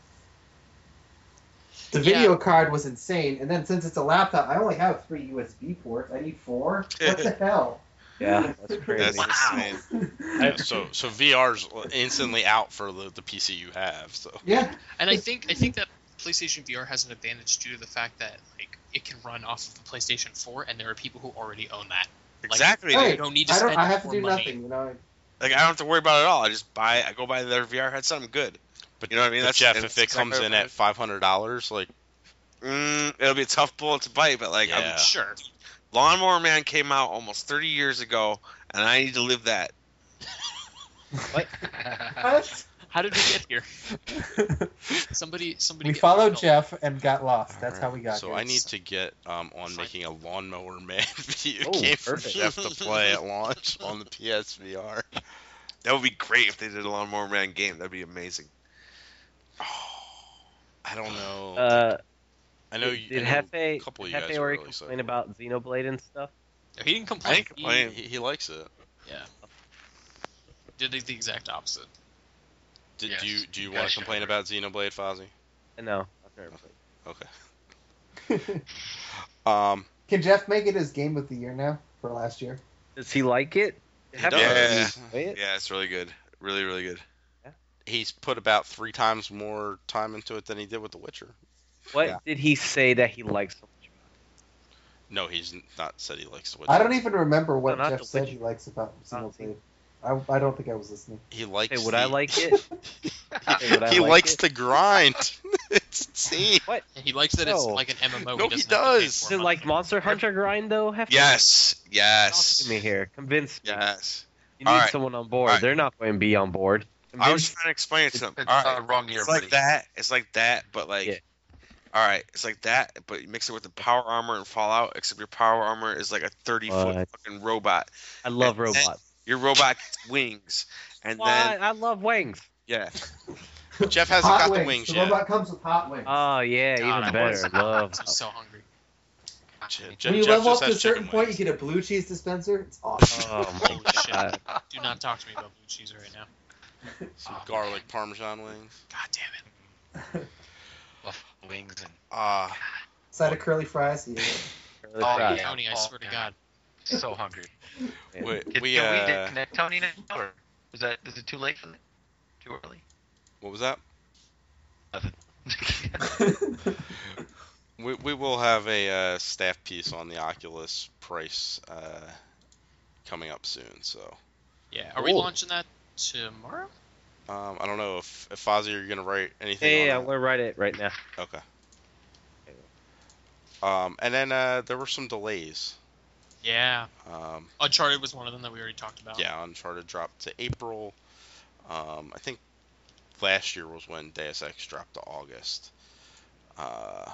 The Yeah. video card was insane, and then since it's a laptop, I only have three U S B ports. I need four. What the hell? Yeah, that's crazy. That's insane. Yeah, so so V R's instantly out for the, the P C you have. So Yeah. And I think I think that PlayStation V R has an advantage due to the fact that like it can run off of the PlayStation four, and there are people who already own that. Like, Exactly. Right. dude. You don't need to I spend don't. I have to more do money. nothing. You know. Like I don't have to worry about it at all. I just buy. I go buy their V R headset. I'm good. But You know what I mean? but That's Jeff, that's if it comes exactly in what at five hundred dollars, like Mm, it'll be a tough bullet to bite, but like, Yeah. I'm, Sure. Lawnmower Man came out almost thirty years ago, and I need to live that. What? How did we get here? Somebody, somebody. We get followed my Jeff and got lost. That's Alright, how we got so here. I need to get um, on Fine. making a Lawnmower Man video Oh, game for perfect. Jeff to play at launch on the P S V R. That would be great if they did a Lawnmower Man game. That'd be amazing. Oh, I don't know. Uh, I know you. did I know Hefe, a couple of did you Hefe guys are already really excited complain about Xenoblade and stuff? No, he didn't I complain. didn't complain. He, he likes it. He, yeah. Did the the exact opposite. Did, Yes, do you do you you want guys to complain should. about Xenoblade, Fozzie? No, I've never played. Okay. Um, Can Jeff make it his game of the year now for last year? Does he like it? He Have does. you Yeah. played it? Yeah, it's really good. Really, really good. he's put about three times more time into it than he did with The Witcher. What Yeah. did he say that he likes so much? No, he's n- not said he likes The Witcher. I don't even remember what No, not Jeff the said Witcher. he likes about Not Xenoblade. I, I don't think I was listening. He likes. Hey, would the, I like it? Hey, would I he like likes it? the grind. It's insane. What? And he likes that it's No. like an M M O. No, he doesn't have to pay does. for Is it money. like Monster Hunter grind though? Hefe? Yes. Yes. Talk to me here. Convince me. Yes. You need Alright. someone on board. Alright. They're not going to be on board. I was trying to explain it to him. It's All uh, right, wrong year, it's like buddy. that. It's like that, but like, Yeah. all right, it's like that, but you mix it with the power armor and Fallout. Except your power armor is like a thirty foot What? fucking robot. I love And then robots. Your robot gets wings, and What? then I love wings. yeah, Jeff hasn't Hot got wings. the wings the yet. robot comes with hot wings. Oh yeah, God, even I better. was- Love. I'm so hungry. Je- when Je- you Jeff level just up to a has certain chicken point, wings. you get a blue cheese dispenser. It's awesome. Oh Holy my shit. god. Do not talk to me about blue cheese right now. Some garlic parmesan wings. God damn it. Buffalo wings and Uh, Side of curly fries. Yeah. Really Oh, proud. yeah. Tony, I Oh, swear to God. God. so hungry. Yeah. we, Can, we, can we uh, disconnect Tony now, or is that is it too late for that? Too early? what was that? Nothing. We, we will have a uh, staff piece on the Oculus price uh, coming up soon. So Yeah. Are we Cool. launching that tomorrow? um, I don't know if if Fozzie, are you gonna write anything? Yeah, yeah, on I'm that? gonna write it right now. Okay. Um, and then uh, there were some delays. Yeah. Um, Uncharted was one of them that we already talked about. yeah, Uncharted dropped to April. Um, I think last year was when Deus Ex dropped to August. Uh,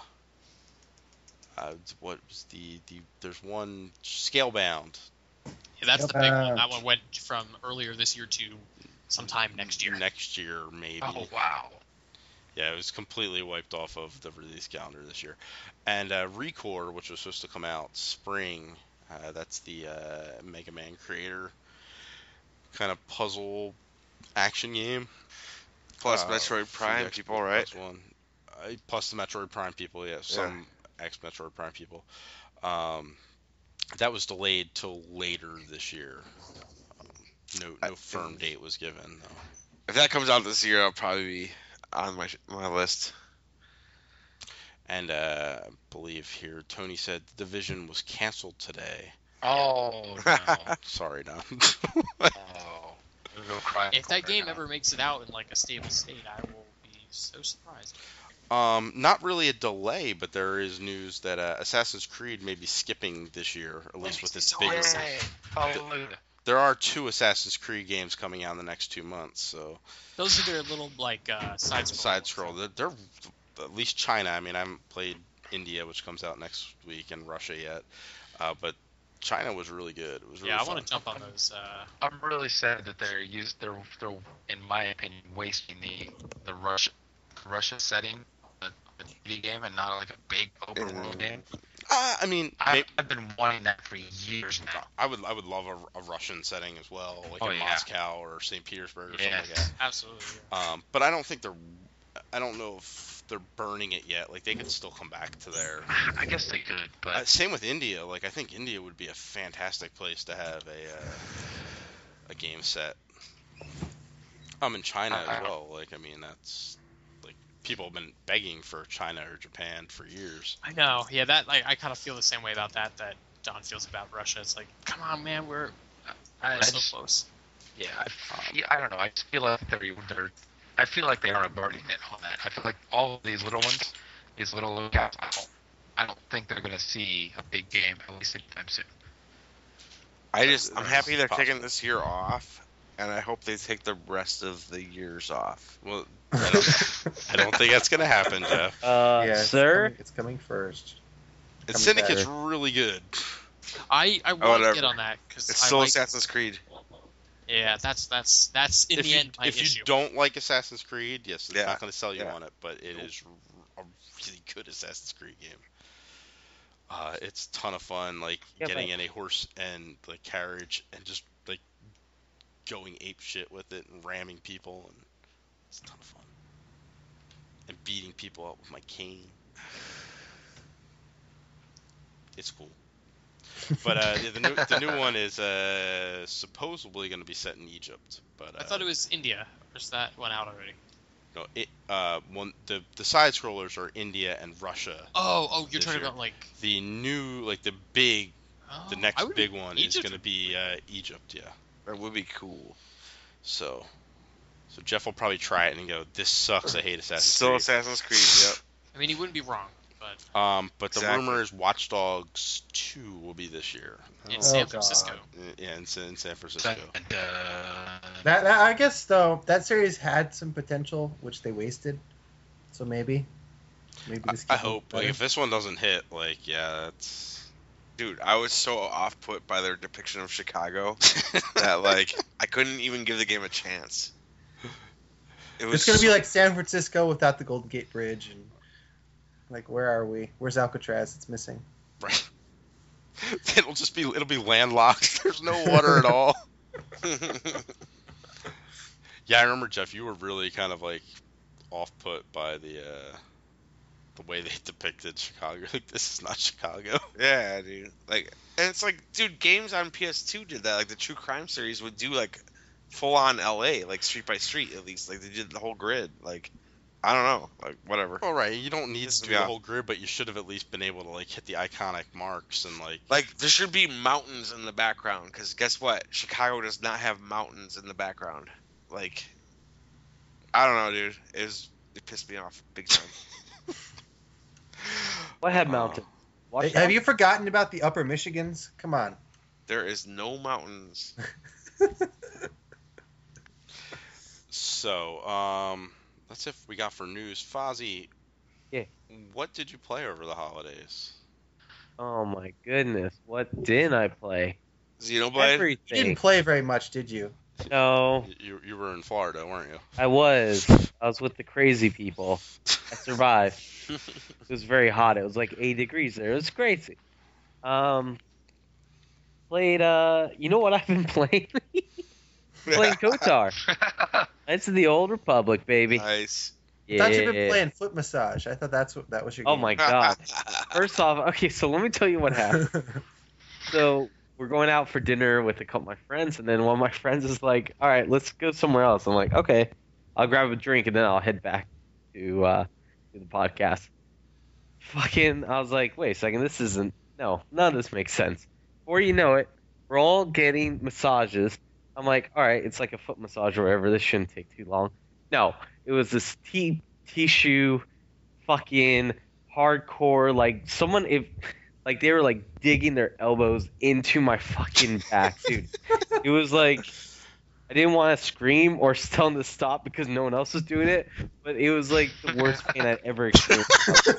uh, what was the, the there's one Scalebound. Yeah, that's the big one. Uh, That one went from earlier this year to sometime next year. Next year, maybe. Oh wow. Yeah, it was completely wiped off of the release calendar this year. And uh, Recore, which was supposed to come out spring, uh, that's the uh, Mega Man creator kind of puzzle action game. plus Uh, Metroid for the Prime Xbox people, right? One. Uh, plus the Metroid Prime people, yeah, some ex-Metroid Prime people. Um, that was delayed till later this year. Um, no, no I- firm date was given, though. If that comes out this year, I'll probably be on my my list. And uh, I believe here, Tony said The Division was canceled today. Oh no. Sorry, Don. Oh. I'm gonna go cry. If that right game now. ever makes it out in like a stable state, I will be so surprised. um, not really a delay, but there is news that uh, Assassin's Creed may be skipping this year, at least with its so bigger. excited. Hallelujah. There are two Assassin's Creed games coming out in the next two months, so Those are their little like uh, side scroll. side scroll. They're, they're at least China. I mean, I haven't played India, which comes out next week, and Russia yet, uh, but China was really good. It was really Yeah, I fun. want to jump on those. Uh, I'm really sad that they're used. They're they're in my opinion wasting the the Russia Russia setting of a T V game and not like a big open world Mm. game. Uh, I mean, I've, may- I've been wanting that for years now. I would I would love a, a Russian setting as well, like Oh, in yeah. Moscow or Saint Petersburg or Yes. something like absolutely. Yeah. that. Um, but I don't think they're. I don't know if they're burning it yet. Like they could still come back to their. I guess they could, but Uh, same with India. Like I think India would be a fantastic place to have a uh, a game set. Um, in China I- I as don't- well. Like I mean, that's like people have been begging for China or Japan for years. I know. Yeah, that like, I kind of feel the same way about that that Don feels about Russia. It's like, come on, man, we're, I, we're I so just, close. yeah, I, feel, I don't know. I just feel like they're they're. I feel like they are burning it on that. I feel like all of these little ones, these little lookout, I don't, I don't think they're gonna see a big game at least anytime soon. I just I'm That's happy they're possible. taking this year off, and I hope they take the rest of the years off. Well, I don't, I don't think that's gonna happen, Jeff. Uh, yeah, it's sir. coming, it's coming first. And Coming Syndicate's better. really good. I I want to Oh, whatever. get on that because It's I still like, Assassin's Creed. yeah, that's that's that's in if the you, end my if issue. you don't like Assassin's Creed, yes, it's Yeah, not going to sell you yeah. on it, but it is r- a really good Assassin's Creed game. Uh, it's a ton of fun, like Yeah, getting but- in a horse and like carriage and just like going ape shit with it and ramming people, and it's a ton of fun. And beating people up with my cane. It's cool. But uh, yeah, the new the new one is uh, supposedly going to be set in Egypt. But uh, I thought it was India. Or is that one out already? No, it, uh, one the the side scrollers are India and Russia. Oh, oh, you're This talking year. about like The new, like the big, oh, the I next would- big one is Egypt going to be uh, Egypt. Yeah. That would be cool. So, so Jeff will probably try it and go, "This sucks. I hate Assassin's Still Creed." Assassin's Creed. Yep. I mean, he wouldn't be wrong. but Um, but the Exactly. rumor is Watch Dogs two will be this year. in Oh, San God. Francisco. Yeah, in, San- in San Francisco. Uh, That, that I guess though that series had some potential, which they wasted. So maybe, maybe I, this I keep them hope. Like, better. if this one doesn't hit, like, yeah, that's. Dude, I was so off put by their depiction of Chicago that like I couldn't even give the game a chance. It was It's gonna be so- like San Francisco without the Golden Gate Bridge, and like where are we? Where's Alcatraz? It's missing. Right. It'll just be. It'll be landlocked. There's no water at all. Yeah, I remember, Jeff. You were really kind of like off put by the uh, the way they depicted Chicago. Like, this is not Chicago. Yeah, dude. Like, and it's like, dude, games on P S two did that. Like the True Crime series would do like full on L A, like street by street at least. Like they did the whole grid. Like, I don't know, like whatever. All right, you don't need This to is- do yeah. the whole grid, but you should have at least been able to like hit the iconic marks and like. Like there should be mountains in the background because guess what? Chicago does not have mountains in the background. Like, I don't know, dude. It was it pissed me off big time. What had Uh, mountains? Watch Hey, have out. you forgotten about the Upper Michigans? Come on. There is no mountains. So, um, that's it we got for news. Fozzie. Yeah. What did you play over the holidays? Oh my goodness, what didn't I play? Xenoblade. You Everything. didn't play very much, did you? No, You you were in Florida, weren't you? I was. I was with the crazy people. I survived. It was very hot. It was like eight degrees there. It was crazy. Um, played. Uh, you know what I've been playing? Playing Kotar. That's the old Republic, baby. Nice. I Yeah. thought you've been playing Foot Massage. I thought that's what that was your Oh game. my god. First off, okay, so let me tell you what happened. So we're going out for dinner with a couple of my friends, and then one of my friends is like, "All right, let's go somewhere else." I'm like, "Okay, I'll grab a drink and then I'll head back to uh, to the podcast." Fucking, I was like, "Wait a second, this isn't. No, none of this makes sense." Before you know it, we're all getting massages. I'm like, "All right, it's like a foot massage or whatever. This shouldn't take too long." No, it was this t- tissue, fucking hardcore. Like someone if. Like, they were, like, digging their elbows into my fucking back, dude. It was, like, I didn't want to scream or tell them to stop because no one else was doing it, but it was, like, the worst pain I'd ever experienced.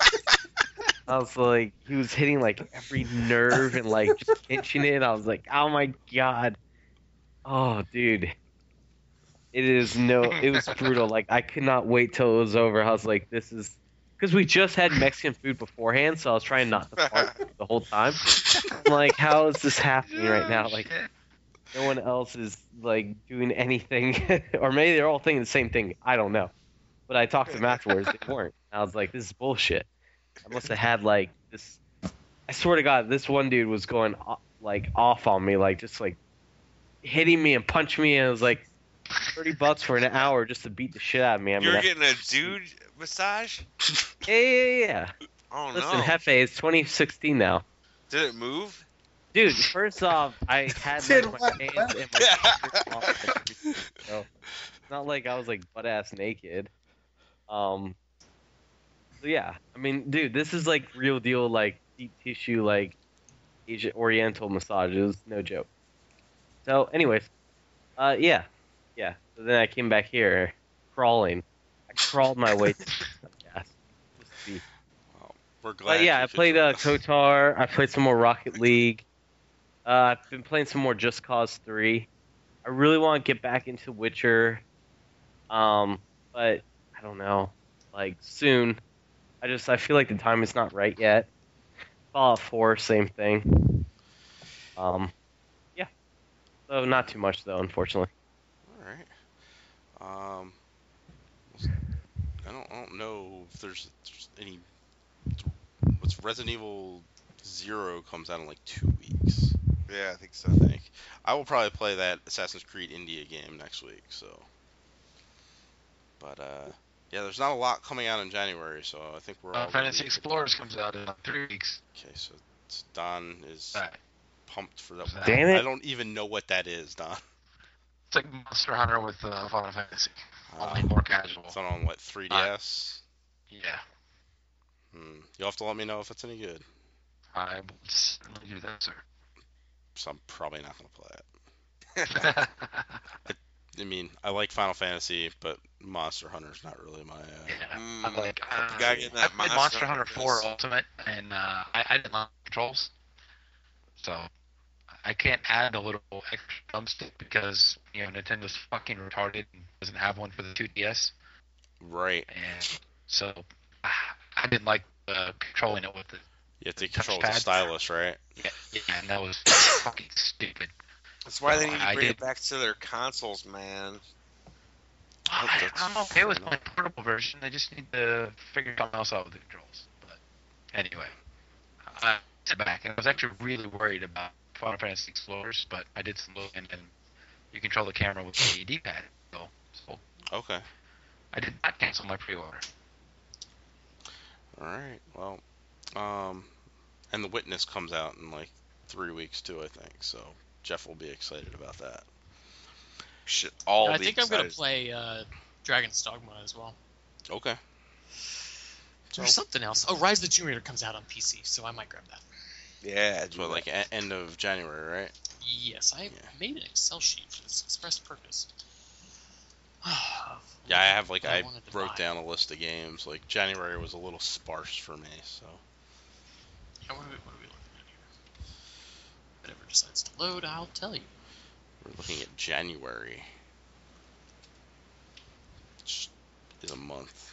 I was, like, he was hitting, like, every nerve and, like, just pinching it. I was like, oh, my God. Oh, dude. It is no, it was brutal. Like, I could not wait till it was over. I was like, this is... Because we just had Mexican food beforehand, so I was trying not to fart the whole time. I'm like, how is this happening right now? Like, no one else is, like, doing anything. Or maybe they're all thinking the same thing. I don't know. But I talked to them afterwards. They weren't. I was like, this is bullshit. I must have had, like, this... I swear to God, this one dude was going, o- like, off on me. Like, just, like, hitting me and punching me. And it was, like, thirty bucks for an hour just to beat the shit out of me. I mean, You're that's- getting a dude massage? yeah, yeah, yeah. Oh Listen, no. Hefe, it's twenty sixteen now. Did it move? Dude, first off, I had Did like, what? my hands and my fingers off everything, so it's not like I was like butt ass naked. Um, so yeah, I mean, dude, this is like real deal, like deep tissue, like Asian Oriental massages, no joke. So, anyways, uh, yeah, yeah. So then I came back here, crawling. I crawled my way to the podcast. Just to be We're glad. But yeah, you I could played join uh, us. Kotar. I played some more Rocket League. Uh, I've been playing some more Just Cause three. I really want to get back into Witcher. Um, but I don't know. Like soon. I just I feel like the time is not right yet. Fallout four, same thing. Um, yeah. So not too much though, unfortunately. All right. Um, I don't, I don't know if there's, there's any. What's Resident Evil Zero comes out in like two weeks. Yeah, I think so. I think I will probably play that Assassin's Creed India game next week. So, but uh, yeah, there's not a lot coming out in January, so I think we're all. Uh, gonna Fantasy be- Explorers comes out in like three weeks. Okay, so it's- Don is Right. pumped for that. Damn it. I don't even know what that is, Don. It's like Monster Hunter with uh, Final Fantasy, Uh, only more casual. It's on what three D S. Yeah. Hmm. You'll have to let me know if it's any good. I will certainly do that, sir. So I'm probably not going to play it. I mean, I like Final Fantasy, but Monster Hunter's not really my. Uh... Yeah, Mm, I'm like, uh, you gotta get I that played Monster Monster Hunter Hunter four first. Ultimate, and uh, I, I didn't like controls, so I can't add a little extra thumbstick because you know Nintendo's fucking retarded and doesn't have one for the two D S, Right. and so ah, I didn't like uh, controlling it with the You have to control the touchpad. stylus, right? yeah, yeah, and that was fucking stupid. That's why So they need to I bring did- it back to their consoles, man. I, that's I'm okay with fair my portable version. I just need to figure something else out with the controls. But anyway, I sit back and I was actually really worried about Final Fantasy Explorers, but I did some looking and you control the camera with the D-pad. So, so Okay. I did not cancel my pre-order. All right. Well, um, and The Witness comes out in like three weeks too, I think. So Jeff will be excited about that. Should all Yeah, I be think I'm gonna excited. play uh, Dragon's Dogma as well. Okay. There's something else. Oh, Rise of the Tomb Raider comes out on P C, so I might grab that. Yeah, So like e- end of January, right? Yes, I Yeah. made an Excel sheet for this express purpose. Yeah, I have like What I I wanted to wrote buy. down a list of games. Like January was a little sparse for me, so Yeah, what, are we, what are we looking at here? Whatever decides to load, I'll tell you. we're looking at January. Which is a month.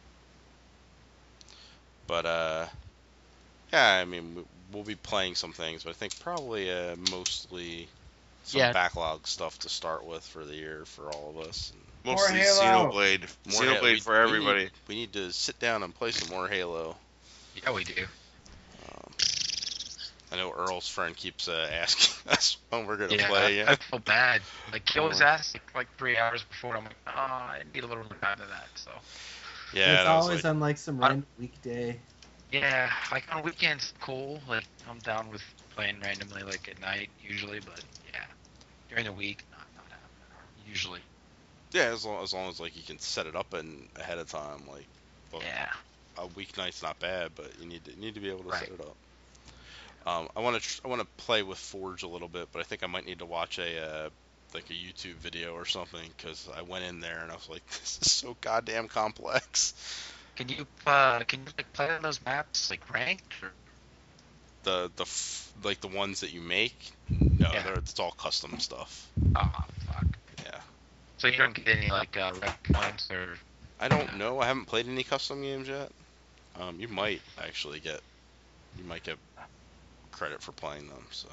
But uh, yeah, I mean we- we'll be playing some things, but I think probably uh mostly some Yeah. backlog stuff to start with for the year for all of us. And mostly Halo. Xenoblade. More Ha- Xenoblade we- for we everybody. need- We need to sit down and play some more Halo. Yeah, we do. Um, I know Earl's friend keeps uh, asking us when we're gonna Yeah, play. I, Yeah. I feel bad. Like, he always Uh-huh. asks like, like three hours before. I'm like, oh, I need a little more time than that. So Yeah. it's and I was always like, on like some I- random weekday. yeah, like on weekends, cool. Like I'm down with playing randomly, like at night usually. But yeah, during the week, not not happening. Usually. yeah, as long, as long as like you can set it up and ahead of time. Like, well, Yeah. a weeknight's not bad, but you need to you need to be able to Right. set it up. Um, I want to tr- I want to play with Forge a little bit, but I think I might need to watch a uh, like a YouTube video or something because I went in there and I was like, this is so goddamn complex. Can you uh can you like play on those maps like ranked or? The the f- like the ones that you make, no, Yeah. they're it's all custom stuff. Oh fuck. Yeah. So you don't get any like uh, rep points or? I don't know. I haven't played any custom games yet. Um, you might actually get you might get credit for playing them. So,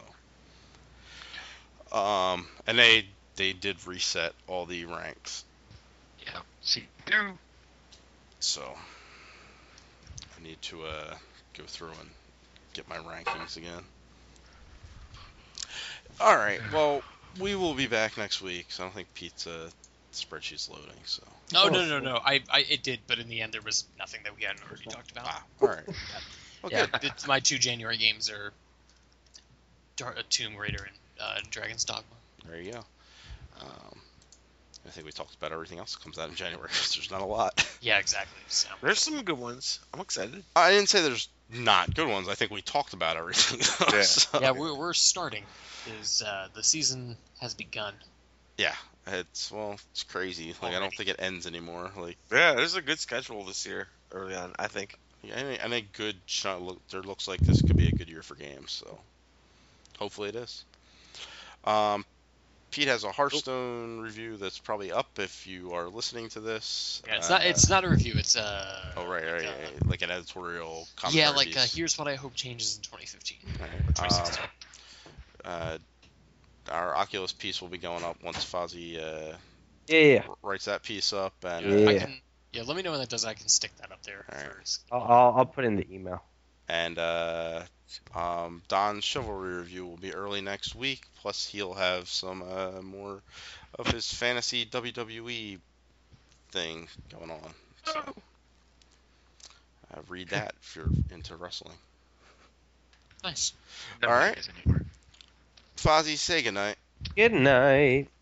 um, and they they did reset all the ranks. Yeah. See. Do. So I need to uh, go through and get my rankings again. All right. Well, we will be back next week. So I don't think Pete's uh, spreadsheet's loading. So No, Oh, no, no, cool. no. I, I, it did, but in the end, there was nothing that we hadn't already talked about. ah, all right. Well, yeah, good. it's, my two January games are Dar- uh, Tomb Raider and uh, Dragon's Dogma. There you go. Um, I think we talked about everything else that comes out in January because there's not a lot. Yeah, exactly. So. There's some good ones. I'm excited. I didn't say there's not good ones. I think we talked about everything. though, Yeah. so- Yeah, we're, we're starting. Is uh, the season has begun? Yeah, it's well, it's crazy. Like I don't Already. think it ends anymore. Like Yeah, there's a good schedule this year early on, I think. any any good shot look there looks like this could be a good year for games. So hopefully it is. Um, Pete has a Hearthstone review that's probably up if you are listening to this. Yeah, it's Uh, not. It's not a review. It's uh. Oh right, right, like, uh, right, like an editorial commentary Yeah, like uh, piece. here's what I hope changes in twenty fifteen Right. or twenty sixteen. Um, uh, our Oculus piece will be going up once Fozzie uh, Yeah, yeah. r- writes that piece up, and yeah, I Yeah. can. Yeah, let me know when that does. I can stick that up there Alright. first. I'll, I'll, I'll put in the email. and uh, um, Don's Chivalry review will be early next week. Plus, he'll have some uh, more of his fantasy W W E thing going on. So, uh, read that if you're into wrestling. Nice. Never All right. is anymore. Fozzie, say goodnight. Good night.